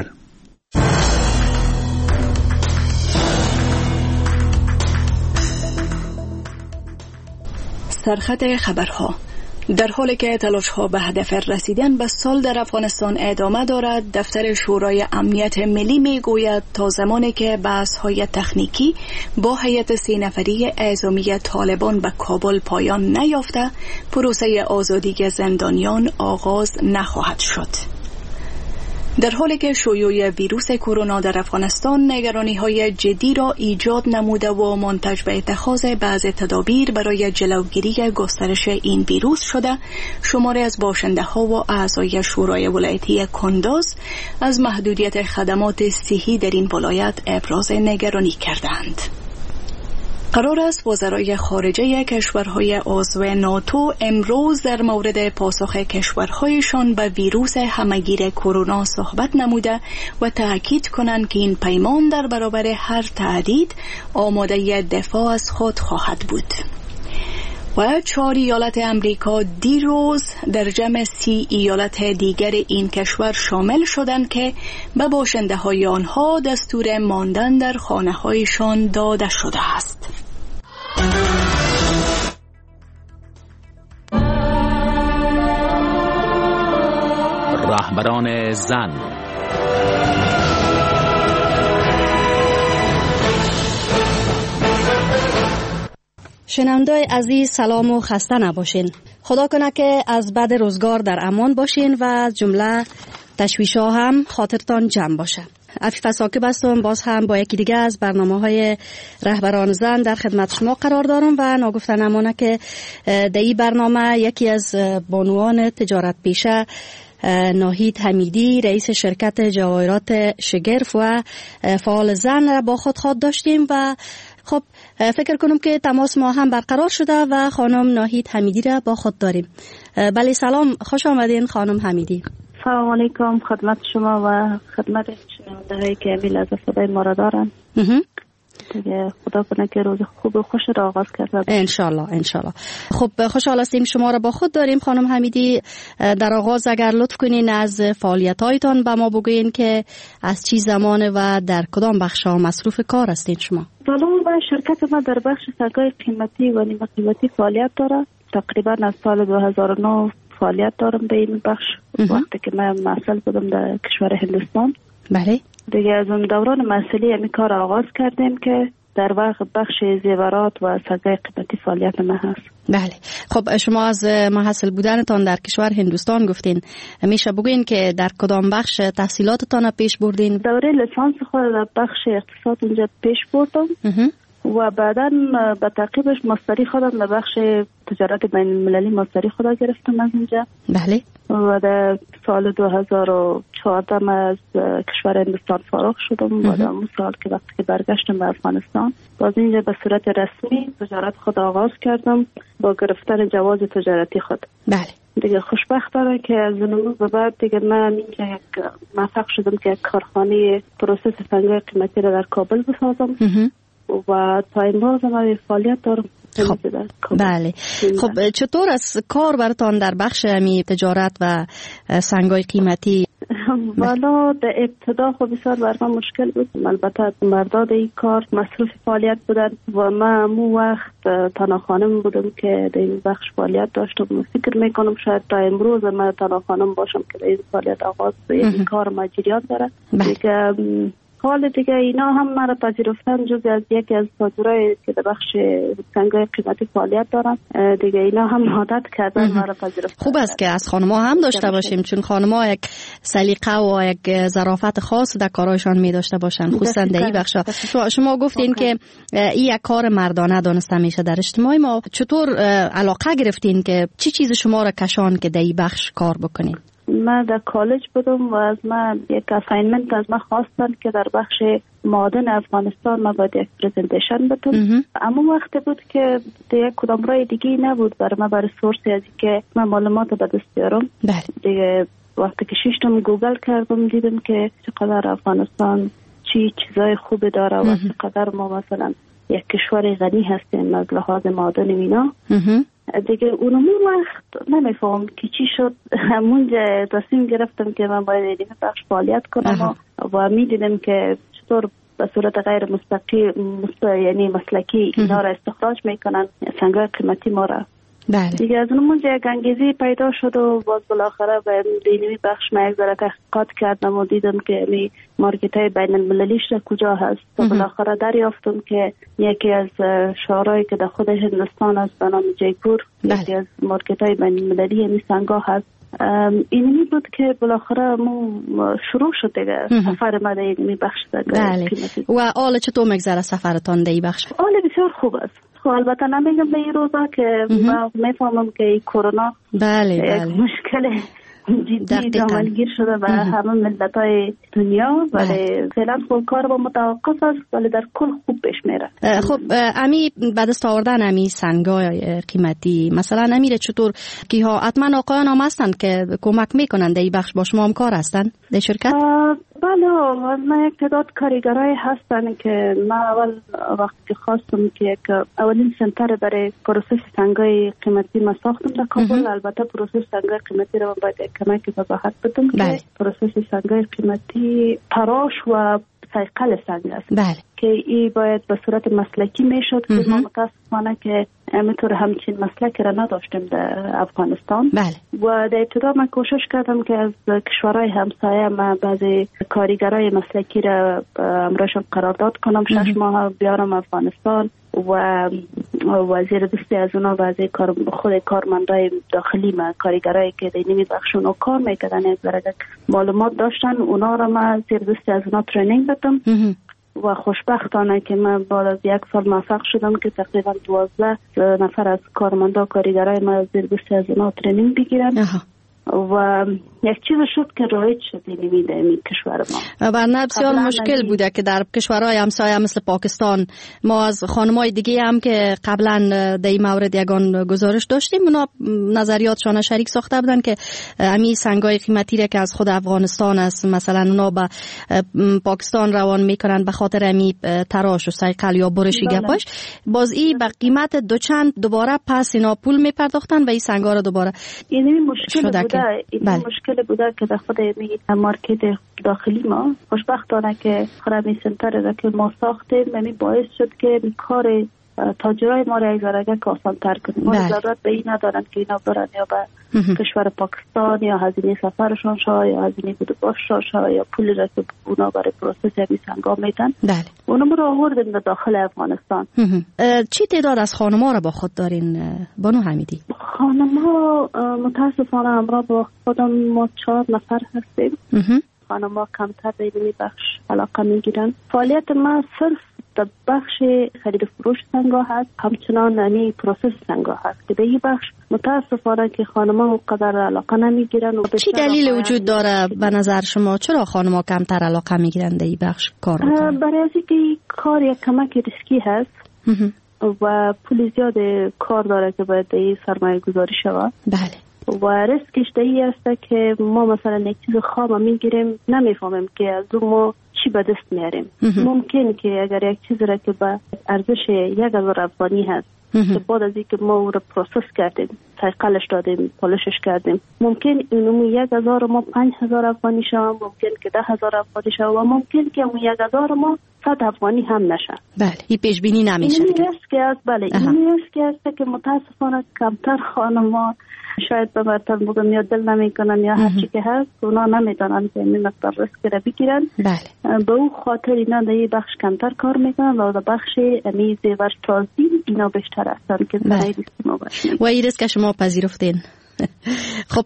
سرخط خبرها. در حالی که تلاش‌ها به هدف رسیدن به صلح در افغانستان ادامه دارد، دفتر شورای امنیت ملی میگوید تا زمانی که بحث‌های تکنیکی با هیئت 3 نفری اعزامی طالبان به کابل پایان نیافته، پروسه آزادی زندانیان آغاز نخواهد شد. در حالی که شیوع ویروس کرونا در افغانستان نگرانی‌های جدی را ایجاد نموده و منتج به اتخاذ بعضی تدابیر برای جلوگیری گسترش این ویروس شده، شماری از باشنده‌ها و اعضای شورای ولایتی کندوز از محدودیت خدمات صحی در این ولایت ابراز نگرانی کردند. قرار است وزرای خارجه کشورهای عضو ناتو امروز در مورد پاسخ کشورهایشان به ویروس همهگیر کرونا صحبت نموده و تأکید کنند که این پیمان در برابر هر تهدید آماده دفاع از خود خواهد بود. و 4 ایالت امریکا دیروز در جمع 30 ایالت دیگر این کشور شامل شدند که به باشنده های آنها دستور ماندن در خانه هایشان داده شده است. رهبران زن. شنونده‌های عزیز، سلام و خسته نباشین. خدا کنه که از بد روزگار در امان باشین و جمله تشویش‌ها هم خاطرتان جمع باشه. عفیف ساکب هستم، باز هم با یکی دیگه از برنامه‌های رهبران زن در خدمت شما قرار دارم و ناگفته نمانه که در این برنامه یکی از بانوان تجارت پیشه ناهید حمیدی، رئیس شرکت جواهرات شگرف و فعال زن را با خود داشتیم و خب فکر کنم که تماس ما هم برقرار شده و خانم ناهید حمیدی را با خود داریم. بله، سلام، خوش آمدین خانم حمیدی. سلام علیکم خدمت شما و خدمت شنونده‌هایی که امیل از صدای ما را دارن. دیگه خدا کنه که روز خوب و خوش را آغاز کرده. انشالله انشالله. خب خوشحال هستیم شما را با خود داریم خانم حمیدی. در آغاز اگر لطف کنین از فعالیت‌هایتان به ما بگوین که از چی زمانه و در کدام بخش‌ها مصروف کار هستین شما؟ سلام، با شرکت ما در بخش سگای قیمتی و نیمه قیمتی فعالیت داره. تقریبا از سال 2009 فعالیت دارم به این بخش. وقتی که من محصل بودم در کشور هندوستان. بله. دیگه از اون دوران محصلی همین کار آغاز کردیم که در واقع بخش زیورات و سگای قیمتی فعالیت ما هست. بله. خب شما از محصل بودنتان در کشور هندوستان گفتین، میشه بگوین که در کدام بخش تحصیلاتتان پیش بردین؟ دوره لیسانس خود در بخش اقتصاد اونجا پیش بردم و بعدا به تعقیبش ماستری خودم در بخش تجارت بین المللی ماستری خودم گرفتم از اینجا. بله. و در سال 2014 از کشور هندوستان فارغ شدم و در اون سال که وقتی که برگشتم به افغانستان باز اینجا به صورت رسمی تجارت خود آغاز کردم با گرفتن جواز تجارتی خود. بله. دیگه خوشبختانه که از اون به بعد دیگه من اینجا موفق شدم که کارخانه پروسس سنگای قیمتی را در کابل بسازم و تا امروز ما فعالیت دارم. خب بله. خب چطور از کار براتان در بخش تجارت و سنگای قیمتی؟ والا در ابتدا خب بسیار برام مشکل بود. البته مرداد این کار مصروف فعالیت بودن و من همون وقت تنها خانم بودم که در این بخش فعالیت داشتم. فکر میکنم شاید تا امروز من تنها خانم باشم که در این فعالیت آغاز به این کار مجریات داره. دیگه حال دیگه اینا هم مرا پذیرفتن جز از یکی از تاجرای که در بخش سنگای قیمتی فعالیت دارن دیگه، اینا هم عادت کردن مرا پذیرفتن. خوب است که از خانم‌ها هم داشته باشیم، چون خانم‌ها یک سلیقه و یک ظرافت خاص در کارایشان می داشته باشن، خصوصا در این بخش. شما گفتین که این یک کار مردانه دانسته میشه در اجتماع ما. چطور علاقه گرفتین که چی چیز شما را کشان که در این بخش کار بکنین؟ من در کالج بودم و از من یک اساینمنت از من خواستن که در بخش معادن افغانستان من باید یک پریزنتیشن بدم. اما وقتی بود که دیگه کدام رای دیگه نبود برای من، برای سورسی از که من معلومات به دست بیارم. دیگه وقتی که شیشتم گوگل کردم دیدم که چقدر افغانستان چی چیزای خوبی داره و چقدر ما مثلا یک کشور غنی هستیم از لحاظ معادن اینا. دیگه اونمون وقت نمیفهم که چی شد، همونجا تصمیم گرفتم که من باید این بخش فعالیت کنم و میدیدم که چطور به صورت غیر مستقیم یعنی مسلکی اینا را استخراج میکنن سنگای قیمتی ما را. دیگه از اونمونجا یک انگیزی پیدا شد و باز بالاخره به دینوی بخش من یک ذره تحقیقات کردم و دیدم که می مارکت های بین المللیش کجا هست و بالاخره دریافتم که یکی از شهرهایی که در خود هندوستان است به نام جیپور یکی از مارکت های بین المللی همی سنگا هست. اینمی بود که بالاخره شروع شد دیگه سفر ما در اینمی بخش قیمتی. و حال چطور مگذره سفرتان در این بخش؟ حال بسیار خوب است. البته نمیگم به این روزا که من میفهمم که کرونا یک مشکل جدی دامنگیر شده و همه ملت های دنیا، ولی فعلا کار با متوقف است ولی در کل خوب پیش میره. خب امی بعد از آوردن امی سنگای قیمتی مثلا امیره چطور که ها حتما آقایان هم هستن که کمک میکنن در این بخش با شما هم کار هستن در شرکت؟ بله من یک تعداد کارگرای هستن که من اول وقتی که خواستم که یک اولین سنتر برای پروسس سنگای قیمتی ما ساختم در کابل. البته پروسس سنگای قیمتی رو باید یک کمک وضاحت بدم که پروسس سنگای قیمتی تراش و صیقل سنگ است که این باید به صورت مسلکی میشد که ما متاسفانه که همینطور همچین مسلکی را نداشتیم در افغانستان. و در ابتدا من کوشش کردم که از کشورهای همسایه من بعضی کارگرای مسلکی را امرشون قرارداد کنم 6 ماه بیارم افغانستان و زیر دستی از اونا بعضی خود کارمندای داخلی ما کارگرایی که در نمی بخشون کار میکردن یک درجه معلومات داشتن اونا را من زیر دستی از اونا ترینینگ بدم و خوشبختانه که من بعد از 1 سال موفق شدم که تقریبا 12 نفر از کارمندا کارگرای ما زیر دستی از اونا ترینینگ بگیرن و یک چیز شد که رایج شد این کشور ما. ورنه بسیار مشکل بوده که در کشورهای همسایه مثل پاکستان ما از خانمای دیگه هم که قبلا در این مورد یگان گزارش داشتیم اونا نظریاتشان شریک ساخته بودن که امی سنگای قیمتی را که از خود افغانستان است مثلا اونا به پاکستان روان میکنن به خاطر امی تراش و صیقل یا برشی گپاش باز این به قیمت دوچند دوباره پس اینا پول میپرداختن و این سنگا را دوباره این مشکل بوده. این مشکل بوده که در خود مارکت داخلی ما خوشبختانه که خرمی سنتر را که ما ساختیم یعنی باعث شد که کار تاجرای ما را یک ذره آسان تر کنیم. ما ضرورت به این ندارن که اینا برن یا به کشور پاکستان یا هزینه سفرشان شا یا هزینه بودباششان شا یا پولی را که اونا برای پروسس همی سنگا میدن اونم رو آوردیم به داخل افغانستان. چی تعداد از خانم‌ها را با خود دارین بانو حمیدی؟ خانم‌ها متاسفانه همراه با خودم ما 4 نفر هستیم. خانم‌ها کمتر به این بخش علاقه میگیرن. فعالیت ما صرف در بخش خرید و فروش سنگا هست، همچنان یعنی پروسس سنگا هست که به این بخش متاسفانه که خانم‌ها اونقدر علاقه نمیگیرن. چی دلیل وجود داره به نظر شما چرا خانم‌ها کمتر علاقه میگیرن در این بخش کار بکنن؟ برای اینکه این کار یک کمک ریسکی هست و پول زیاد کار داره که باید این سرمایه گذاری شود. و ریسکش دهی است که ما مثلا یک چیز خام میگیریم نمیفهمیم که از اون ما چی به دست میاریم. ممکن که اگر یک چیز را که به ارزش 1000 افغانی هست که بعد از اینکه ما او را پروسس کردیم صیقلش دادیم پالشش کردیم ممکن اونمو 1000 ما 5000 افغانی شود، ممکن که 10000 افغانی شود و ممکن که اون 1000 ما 100 افغانی هم نشه. این پیش بینی نمیشه دیگه. این ریسک است. این ریسک است که متاسفانه کمتر خانم‌ها شاید به مرتب بگم یا دل نمیکنن یا هر چی که هست، اونا نمیدونن که این مقدار ریسک را بگیرن. بله. به او خاطر اینا در این بخش کمتر کار میکنن و در بخش امی زیور تازی اینا بیشتر هستن که برای ریسک ما باشه. و این ریسک شما پذیرفتین؟ خب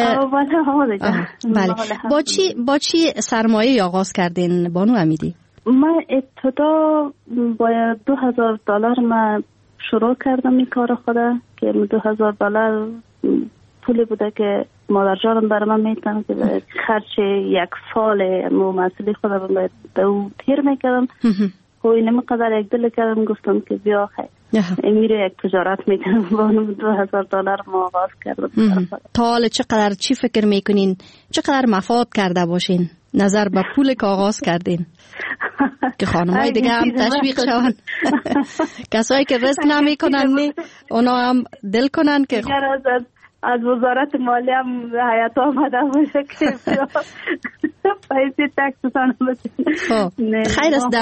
بله. با چی سرمایه آغاز کردین بانو امیدی؟ من ابتدا با $2000 من شروع کردم این کار خدا که $2000 پولی بوده که مادر جانم برای من میتونم که خرچ یک سال مسئله خدا به دو تیر میکردم. و اینم قدر یک دل کردم گفتم که بیا خیلی میره یک تجارت میکنم با $2000 ما آغاز کردم. تا حالا چی فکر میکنین؟ چقدر مفاد کرده باشین نظر به پول که آغاز کردین که خانمای دیگه هم تشویق شون؟ کسایی که رزق نمیکنن اونا هم دل کنن که از وزارت مالی هم حیات آمده باشه که پیسی تکسشان بچین. خیر است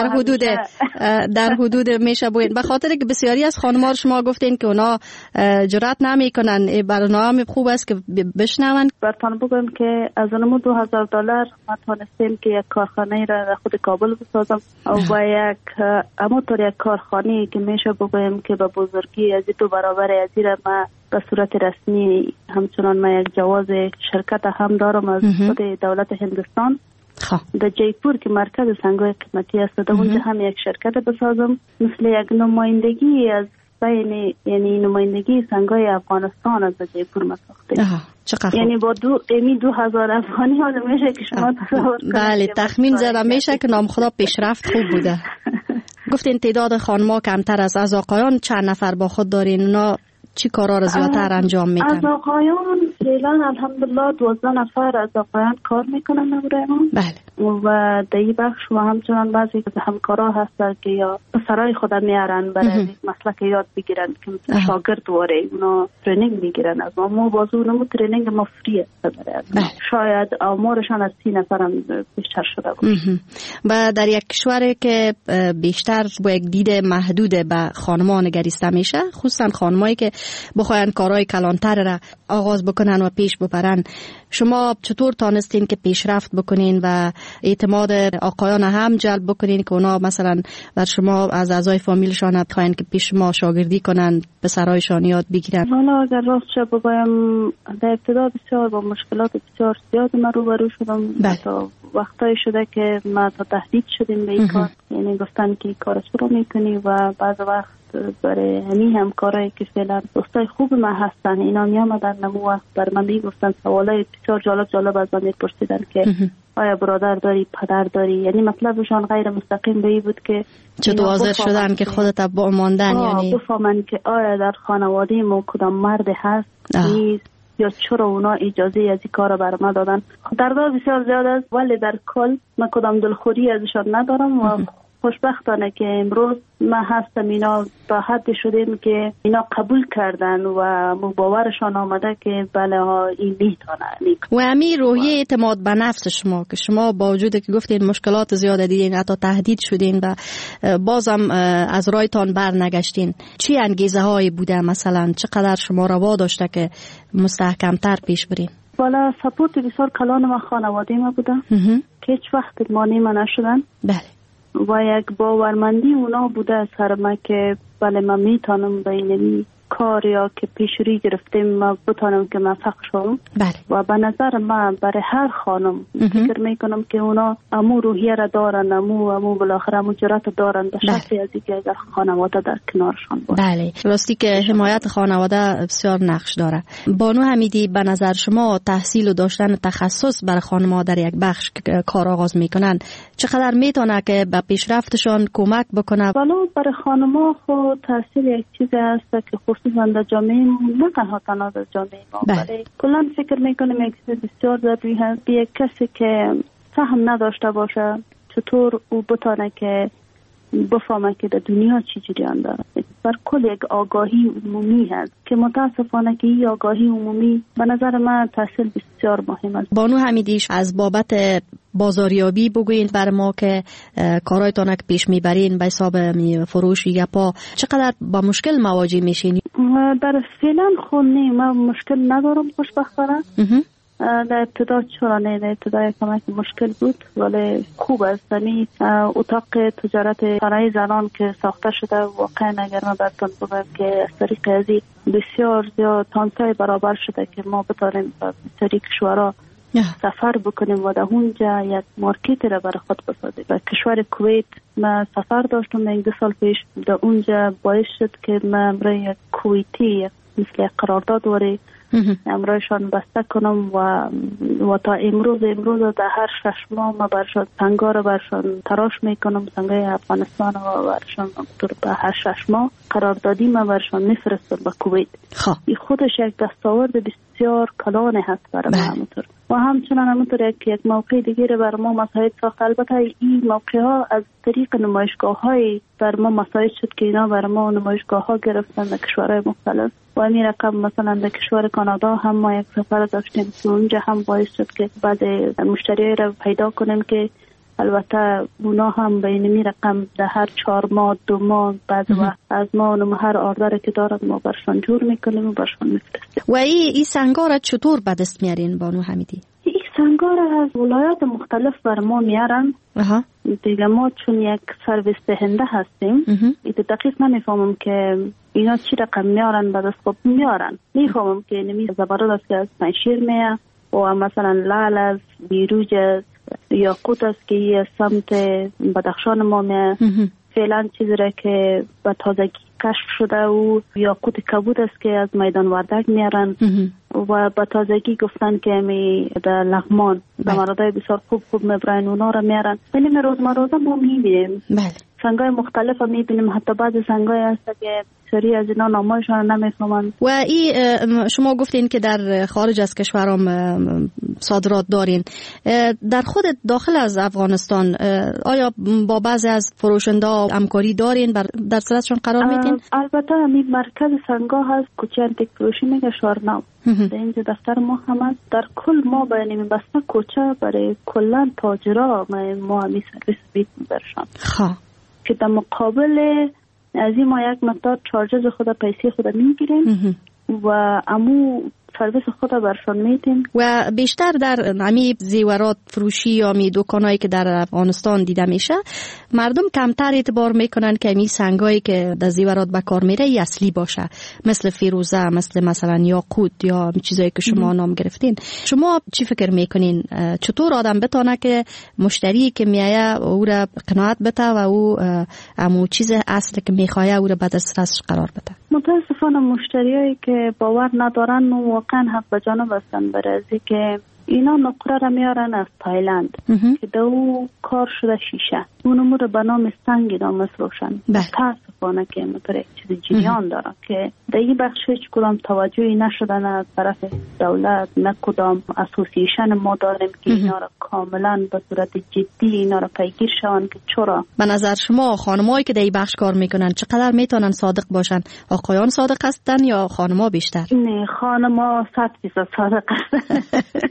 در حدود میشه باید، به خاطر که بسیاری از خانم‌ها شما گفتین که اونا جرأت نمیکنن. برنامه خوب است که بشنون. براتون بگم که از اونمو $2000 ما تونستیم که یک کارخانه را در خود کابل بسازم و همونطور یک کارخانه که میشه بگم که به بزرگی از 2 برابر از این را ما به صورت رسمی همچنان ما یک جواز شرکت هم دارم از خود دولت هندوستان در جیپور که مرکز سنگای قیمتی است. در اونجا هم یک شرکت بسازم مثل یک نمایندگی از بین، یعنی نمایندگی سنگای افغانستان از جیپور ما ساختیم. یعنی با 2000 افغانی ها میشه که شما تصور کنید. بله تخمین زده میشه که نام خدا پیشرفت خوب بوده. گفتین تعداد خانم‌ها کمتر از آقایان چند نفر با خود دارین؟ اونا چی کارا را زیادتر انجام میدن؟ از آقایان فعلا الحمدلله 12 نفر از آقایان کار میکنن برای ما. بله. و در این بخش و همچنان بعضی همکارا هستن که یا پسرای خود میارن برای مسلک یاد بگیرن که شاگرد واره اونا ترینینگ میگیرن از ما بازو اونمو ترینینگ ما فریه. شاید آمارشان از 30 نفر هم بیشتر شده باشه. و در یک کشور که بیشتر با یک دید محدود به خانم‌ها نگریسته میشه، خصوصا خانمایی که بخواین کارهای کلانتر را آغاز بکنن و پیش ببرن، شما چطور تانستین که پیشرفت بکنین و اعتماد آقایان هم جلب بکنین که اونا مثلا بر شما از اعضای فامیلشان بخواین که پیش ما شاگردی کنن، پسرایشان یاد بگیرن؟ حالا اگر راست شد بگویم در ابتدا بسیار با مشکلات بسیار زیاد من روبرو شدم. تا وقتایی شده که ما تا تهدید شدیم به این کار، یعنی گفتن که کار شروع میکنی و بعض وقت برای همین همکارایی که فعلا دوستای خوب من هستن اینا می آمدن نمو وقت بر من میگفتن سوالای بسیار جالب از من میپرسیدن که آیا برادر داری، پدر داری، یعنی مطلبشان غیر مستقیم به این بود که چطور حاضر شدن که خودت با ماندن، یعنی بفهمن که آیا در خانواده ما کدام مرد هست نیست یا چرا اونا اجازه از این کار بر ما دادن. دردها بسیار زیاد است ولی در کل من کدام دلخوری ازشان ندارم و خوشبختانه که امروز ما هستم اینا تا حدی شدیم که اینا قبول کردن و باورشان آمده که بله ها این میتونه. و همین روحیه اعتماد به نفس شما که شما با وجود که گفتین مشکلات زیاد دیدین، حتی تهدید شدین و بازم از رایتان بر نگشتین، چی انگیزه هایی بوده؟ مثلا چقدر شما را واداشته که مستحکمتر پیش برین؟ والا سپورت بسیار کلان و خانواده ما بوده که هیچ وقت مانع ما نشدن. بله. و یک باورمندی اونا بوده سر ما که بله من میتونم به این کار یا که پیشری گرفتیم ما بتونم که موفق شوم. بله. و به نظر من برای هر خانم فکر میکنم که اونا امو روحیه را دارن، امو بالاخره امو جرأت دارن به شرطی از اینکه اگر خانواده در کنارشان باشه. بله راستی که حمایت خانواده بسیار نقش داره. بانو حمیدی به نظر شما تحصیل و داشتن تخصص برای خانم‌ها در یک بخش کار آغاز میکنن چقدر میتونه که به پیشرفتشان کمک بکنه؟ والا برای خانم‌ها خود تحصیل یک چیزی هست که خصوصا در جامعه نه تنها در جامعه ما ولی کلا فکر میکنم یک چیز بسیار ضروری هست. یک کسی که فهم نداشته باشه چطور او بتونه که بفهمه که در دنیا چی جریان داره. بر کل یک آگاهی عمومی هست که متاسفانه که این آگاهی عمومی به نظر من تحصیل بسیار مهم است. بانو حمیدی از بابت بازاریابی بگوین بر ما که کارایتان که پیش میبرین به حساب فروش یپا چقدر با مشکل مواجه میشین؟ در فعلا خونی ما مشکل ندارم خوشبختانه. در ابتدا چرا در ابتدا کمک مشکل بود ولی خوب است. یعنی اتاق تجارت صنایع زنان که ساخته شده واقعا اگر من براتون بگم که از طریق ازی بسیار زیاد تانسای برابر شده که ما بتانیم به سری کشورها سفر بکنیم و در اونجا یک مارکت را برای خود بسازیم. و کشور کویت ما سفر داشتم یک 2 سال پیش، در اونجا باعث شد که من برای یک کویتی مثل قرارداد وری امرایشان بسته کنم و تا امروز در هر 6 ماه ما برشان سنگار برشان تراش میکنم، سنگای افغانستان و برشان به هر 6 ماه قراردادی ما برشان میفرستم به کویت. این خودش یک دستاورد بسیار کلانه هست برای ما همونطور. و همچنان همونطور یک موقع دیگه بر ما مساعد ساخت. البته این موقع ها از طریق نمایشگاه های بر ما مساعد شد که اینا بر ما نمایشگاه ها گرفتن در کشورهای مختلف و این رقم مثلا در کشور کانادا هم ما یک سفر داشتیم که اونجا هم باعث شد که بعد مشتریای را پیدا کنیم که البته اونا هم به این رقم در هر 4 ماه 2 ماه بعد و از ما اونم هر آردر که دارد ما برشان جور میکنیم و برشان میفرستیم. و این سنگار چطور به دست میارین بانو حمیدی؟ این سنگار از ولایات مختلف بر ما میارن. دیگه ما چون یک سرویس دهنده هستیم دقیق نمیفهمم که اینا چی رقم میارن به دست خود میارن. میفهمم که نمی زبرد است که از پنشیر میه و مثلا لعل از بیروج است یا قوت است که یه سمت بدخشان ما میه. فعلا چیزی را که به تازگی کشف شده و یاقوت کبود است که از میدان وردک میارن و به تازگی گفتن که می در لغمان در مرادای بسیار خوب میبرن اونا را میارن. یعنی روزمروزه ما میبینیم سنگای مختلف هم میبینیم، حتی بعض سنگای هست که سری از اینا نامایشان نمیفهمند. و این شما گفتین که در خارج از کشورام صادرات دارین، در خود داخل از افغانستان آیا با بعضی از فروشنده همکاری دارین، در صورتشون قرار میدین؟ البته همین مرکز سنگا هست کوچه انتیک فروشی میگه شارناو، در اینجا دفتر ما هم هست. در کل ما باید بسته کوچه برای کلن تاجرا ما همین سرویس بیت میبرشان که در مقابل از این ما یک مقدار چارجز خود پیسی خود میگیریم و امو سرویس خود برشان میتیم. و بیشتر در امی زیورات فروشی یا می دکانایی که در افغانستان دیده میشه مردم کمتر اعتبار میکنن که امی سنگایی که در زیورات به کار میره اصلی باشه، مثل فیروزه، مثلا یاقوت یا چیزایی که شما نام گرفتین. شما چی فکر میکنین چطور آدم بتونه که مشتری که میایه او را قناعت بده و او امو چیز اصلی که میخواد او را به دسترس قرار بده؟ متاسفانه مشتریایی که باور ندارن واقعا حق به جانب هستن، برای که اینا نقره را میارن از تایلند که دو کار شده شیشه اونمو رو به نام سنگ اینا میفروشن. متاسفانه که مطور یک چیز جریان داره که در این بخش هیچ کدام توجهی نشدن از طرف دولت، نه کدام اسوسییشن ما داریم که اینا را کاملا به صورت جدی اینا را پیگیر شون که چرا. به نظر شما خانمایی که در این بخش کار میکنن چقدر میتونن صادق باشن؟ آقایان صادق هستن یا خانما بیشتر؟ نه، خانما 100% صادق هستن.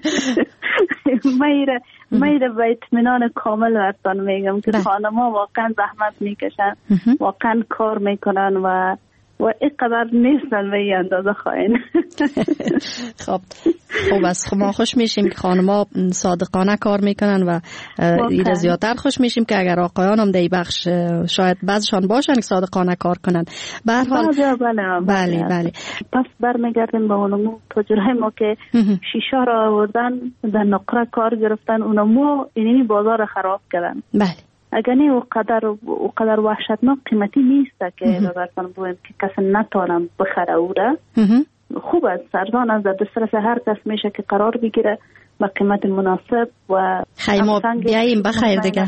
میره به اطمینان کامل براتون میگم که خانما واقعا زحمت میکشن، واقعا کار میکنن و اینقدر نیستن به این اندازه خواهین. خب از ما خوش میشیم که خانما صادقانه کار میکنن و ایره زیادتر خوش میشیم که اگر آقایان هم در بخش شاید بعضشان باشن که صادقانه کار کنن. به هر حال بله. پس برمیگردیم به اونمو تجربه ما که شیشه را آوردن در نقره کار گرفتن، اونمو اینی بازار خراب کردن. بله. اگر نه اوقدر وحشتناک قیمتی نیست که براتون بگم که کسی نتونم بخره او را. خوب است، سرزان از دسترس هر کس میشه که قرار بگیره با قیمت مناسب و خیما بیاییم بخیر دیگه.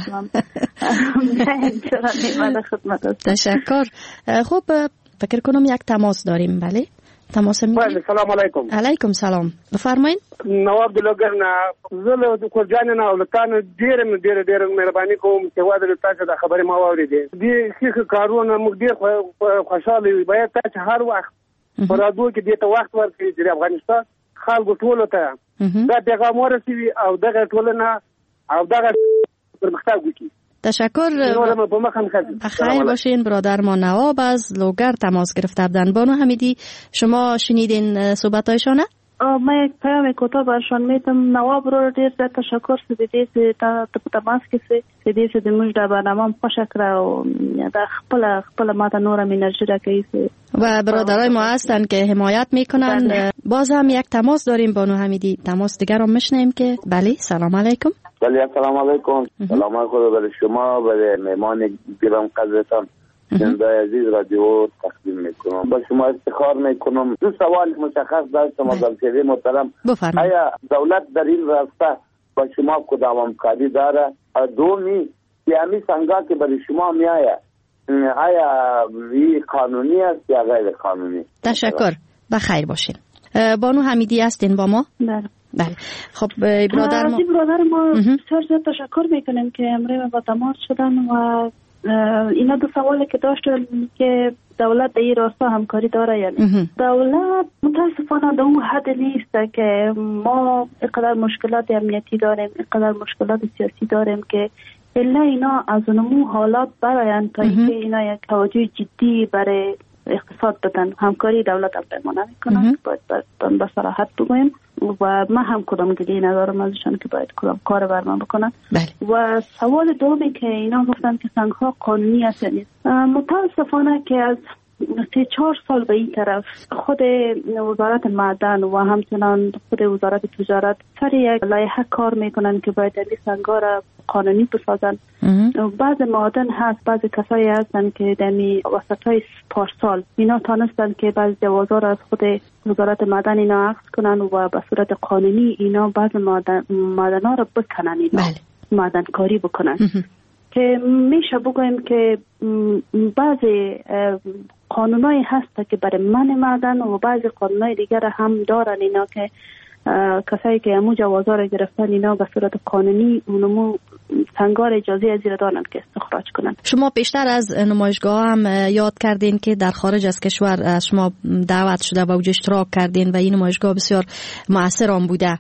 تشکر. خب فکر کنم یک تماس داریم. بله تماس بله. سلام علیکم. علیکم سلام، بفرمایید. نواب دلګر نه زله د کوجان نه ولتان ډیر مهرباني کوم چې واده تاسو د خبرې ما واورېدې دي څه کارونه موږ ډیر خوشاله یو باید چې هر وخت پرادو کې دته وخت ورکړي چې افغانستان خلکو ټول ته دا پیغام ورسوي او دغه ټولنه او دغه پرمختګ وکړي. تشکر. خیر باشین. برادر ما نواب از لوگر تماس گرفته بودند. بانو حمیدی شما شنیدین صحبتایشانه؟ ما یک پیام کوتاه برشان میتم. نواب رو ډیر تشکر سیدی ته تماس کې سیدی د موږ د برنامه خوش کړه او د خپل ماته نورم انرژی راکړي و برادرای ما هستن که حمایت میکنن. باز هم یک تماس داریم بانو حمیدی. تماس دیگر رو میشنیم که بله. سلام علیکم. بله سلام علیکم. سلام خدا برای شما برای مهمان گرم قدرتان زنده عزیز رادیو تقدیم میکنم. با شما افتخار میکنم. دو سوال مشخص داشتم از همشهری محترم. آیا دولت در این راسته با شما کدام همکاری داره؟ دومی یعنی سنگا که برای شما میآید آیا این قانونی است یا غیر قانونی؟ تشکر. بخیر باشین. بانو حمیدی هستین با ما؟ بله. خب برادر ما بسیار زیاد تشکر میکنیم که امروز با تماس شدن و اینا دو سوالی که داشتن که دولت در این راستا همکاری داره یا نه. دولت متاسفانه در اون حد نیست که ما اینقدر مشکلات امنیتی داریم، اینقدر مشکلات سیاسی داریم که الا اینا از اونمو حالات برایند تا اینکه اینا یک توجه جدی برای اقتصاد بدن. همکاری دولت هم ما نمیکنن، باید با صراحت بگویم و ما هم کدام گلی ندارم ازشان که باید کدام کار بر من بکنن. و سوال دومی که اینا گفتن که سنگ ها قانونی است نیست، متاسفانه که از 3-4 سال به این طرف خود وزارت معدن و همچنان خود وزارت تجارت سر یک لایحه کار میکنن که باید این سنگ‌ها را قانونی بسازن. بعض معدن هست، بعض کسایی هستن که دمی وسطای پارسال اینا تانستن که بعض جوازا را از خود وزارت معدن اینا اخذ کنن و به صورت قانونی اینا بعض معدن ها را بکنن، اینا معدن کاری بکنن. که میشه بگویم که بعضی قانونایی هست که برای من معدن و بعضی قانونای دیگر هم دارن اینا که کسایی که امو جوازا را گرفتن اینا به صورت قانونی اونمو سنگار اجازه از زیر دارن که استخراج کنن. شما بیشتر از نمایشگاه هم یاد کردین که در خارج از کشور از شما دعوت شده و اوج اشتراک کردین و این نمایشگاه بسیار مؤثر هم بوده.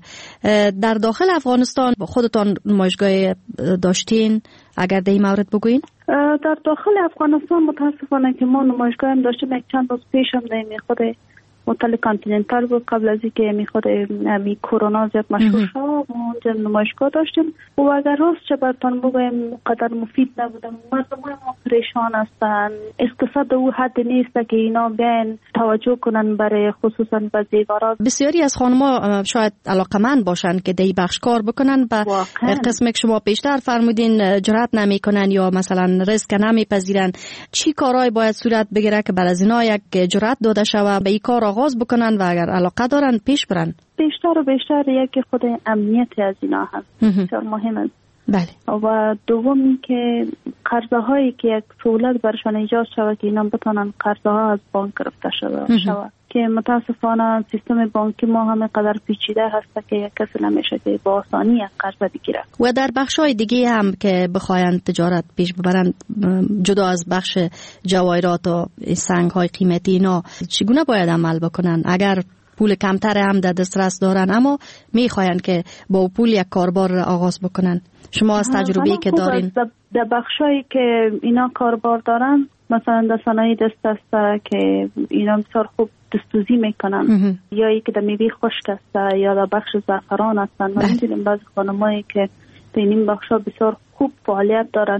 در داخل افغانستان خودتان نمایشگاه داشتین؟ اگر در این مورد بگوین. در داخل افغانستان متاسفانه که ما نمایشگاه هم داشتیم. یک چند روز پیش هم در خود هتل کانتیننتال بود قبل از اینکه می خود می کرونا زیاد مشهور شد و اونجا نمایشگاه داشتیم و اگر راست چه برتان بگویم قدر مفید نبودم. مردم ما پریشان هستن، اقتصاد او حد نیست که اینا بیان توجه کنن برای خصوصا به زیورات. بسیاری از خانم‌ها شاید علاقمند باشن که دی بخش کار بکنن و قسمی که شما بیشتر فرمودین جرأت نمیکنن یا مثلا ریسک نمیپذیرن. چی کارهای باید صورت بگیره که بر از اینا یک جرأت داده شوه به این کار آغاز بکنن و اگر علاقه دارن پیش برن؟ بیشتر و بیشتر یکی خود امنیت از اینا هست بسیار مهم است. بله. و دومی که قرضه هایی که یک سهولت برشان ایجاد شود که اینا بتونن قرضه ها از بانک گرفته شود که متاسفانه سیستم بانکی ما همه قدر پیچیده هست که یک کسی نمیشه که با آسانی یک قرضه بگیره. و در بخش های دیگه هم که بخواین تجارت پیش ببرن جدا از بخش جواهرات و سنگ های قیمتی اینا چگونه باید عمل بکنن؟ اگر پول کمتر هم در دسترس دارن اما میخواین که با پول یک کاربار آغاز بکنن، شما از تجربه‌ای که دارین در بخشایی که اینا کاربار دارن مثلا در صنایع دست است که اینا بسیار خوب دستوزی میکنن یا ای که در میوه خشک است یا در بخش زعفران هستن و میدونیم بعضی خانمایی که در این بخشا بسیار خوب فعالیت دارن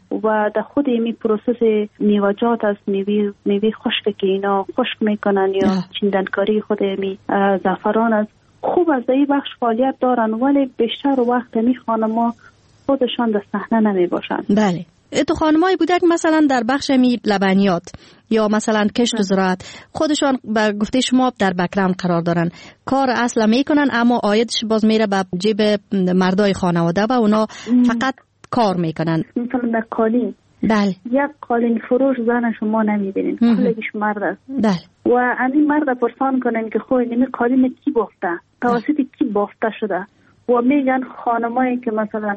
و در خود این پروسس میوه‌جات از میوه خشک که اینا خشک میکنن یا چیندنکاری خود می زعفران است خوب از این بخش فعالیت دارن ولی بیشتر وقت می خانما خودشان در صحنه نمی باشن. بله. تو خانمایی بوده که مثلا در بخش لبنیات یا مثلا کشت و زراعت خودشان به گفته شما در بک‌گراند قرار دارن، کار اصلا میکنن اما عایدش باز میره به جیب مردای خانواده و اونا فقط کار میکنن. مثلا در قالین بله. یک قالین فروش زن شما نمیبینین، کلش مرد است. بله. و همین مرد پرسان کنن که خوی نمی قالین کی بافته، توسط کی بافته شده و میگن خانمایی که مثلا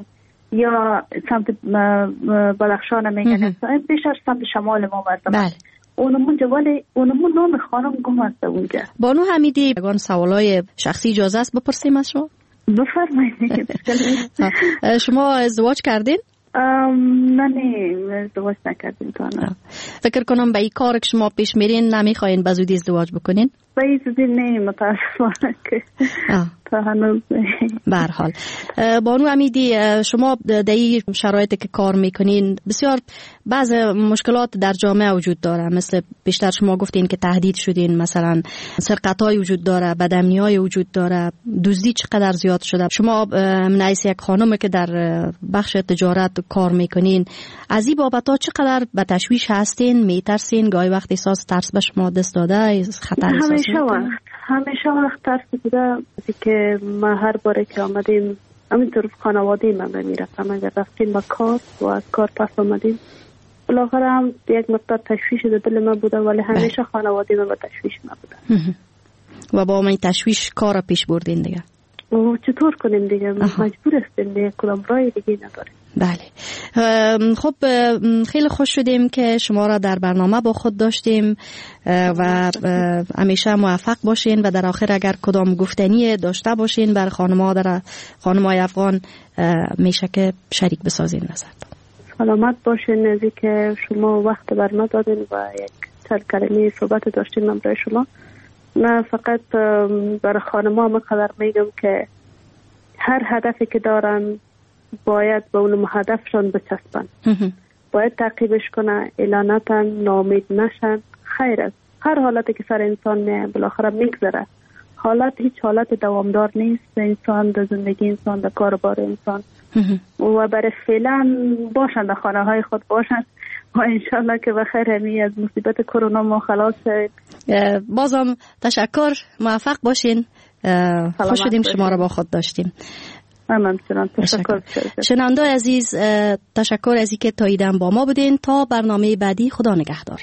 یا سمت بدخشان میگن بیشتر سمت شمال ما مردم. بله. اونمون نام خانم گم است اونجا. بانو حمیدی اگه سوالای شخصی اجازه است بپرسیم از شما؟ بفرمایید. شما ازدواج کردین؟ نه ازدواج نکردیم تا الان. فکر کنم به این کار که شما پیش میرین نمیخواین به زودی ازدواج بکنین؟ به این زودی نه، متاسفانه که تا هنوز. به هر حال بانو امیدی، شما در این شرایطی که کار میکنین بسیار بعض مشکلات در جامعه وجود داره، مثل بیشتر شما گفتین که تهدید شدین، مثلا سرقت‌های وجود داره، بدامنی‌های وجود داره، دزدی چقدر زیاد شده. شما من حیث یک خانم که در بخش تجارت کار میکنین، از این بابت‌ها چقدر به تشویش هستین؟ میترسین؟ گاهی وقت احساس ترس به شما دست داده؟ خطر همیشه وقت ترس بوده که ما هر باره که آمدیم همینطور خانواده من میرفتم، اگر رفتیم با کار و از کار پس آمدیم بالاخره هم یک مقدار تشویش در دل من بوده، ولی همیشه خانواده من با تشویش من بوده و با من تشویش کار پیش بردین دیگه. و چطور کنیم دیگه؟ مجبور هستیم دیگه، کدام رای دیگه نداریم. بله. خب خیلی خوش شدیم که شما را در برنامه با خود داشتیم و همیشه موفق باشین و در آخر اگر کدام گفتنی داشته باشین بر خانم‌های افغان میشه که شریک بسازین نظر. سلامت باشین. از که شما وقت بر ما دادین و یک چند کلمه صحبت داشتیم من برای شما. نه فقط برای خانم‌ها مقدر میگم که هر هدفی که دارن باید به اون هدفشان بچسبن، باید تعقیبش کنن، اعلاناتن، ناامید نشن. خیر است، هر حالتی که سر انسان میه بالاخره میگذره. حالت هیچ حالت دوامدار نیست. انسان در زندگی انسان، در کاربار انسان و برای فعلا باشن در خانه های خود باشن و انشالله که بخیر همی از مصیبت کرونا ما خلاص شد. بازم تشکر، موفق باشین. خوش شدیم شما را با خود داشتیم. تشکر. شنونده‌های عزیز، تشکر از اینکه تا ایدم با ما بودین. تا برنامه بعدی، خدا نگهدار.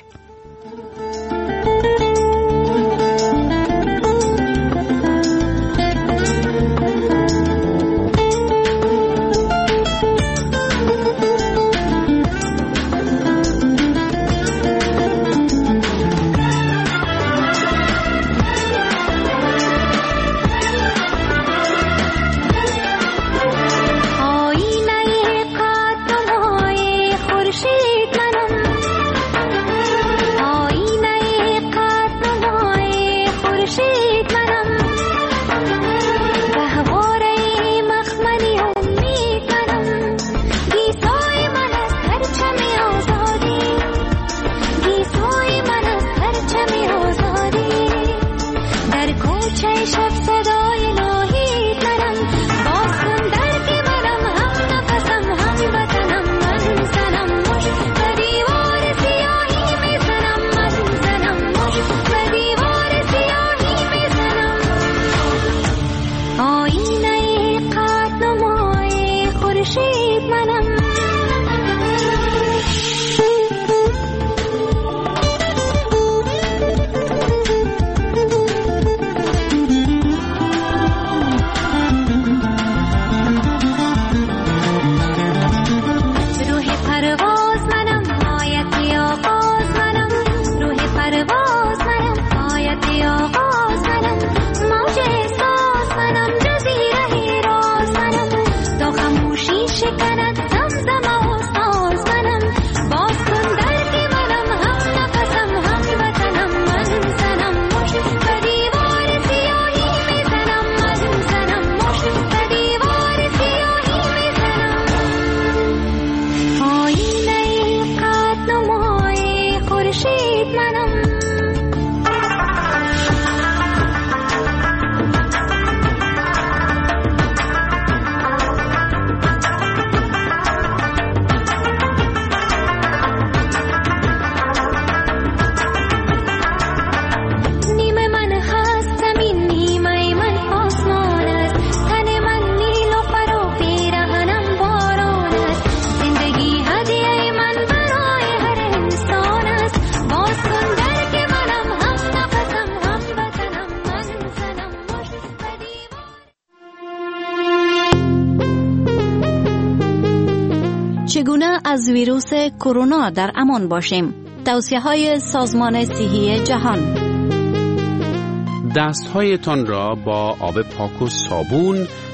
چگونه از ویروس کرونا در امان باشیم؟ توصیه‌های سازمان صحی جهان. دستهایتان را با آب پاک و صابون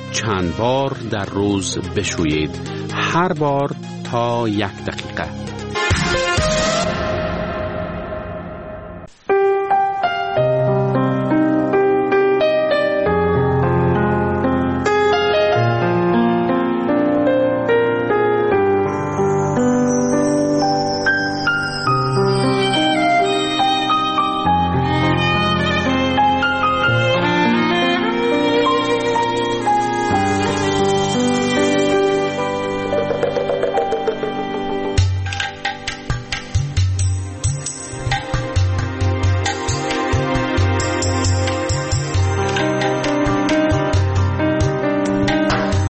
چند بار در روز بشویید، هر بار تا 1 دقیقه.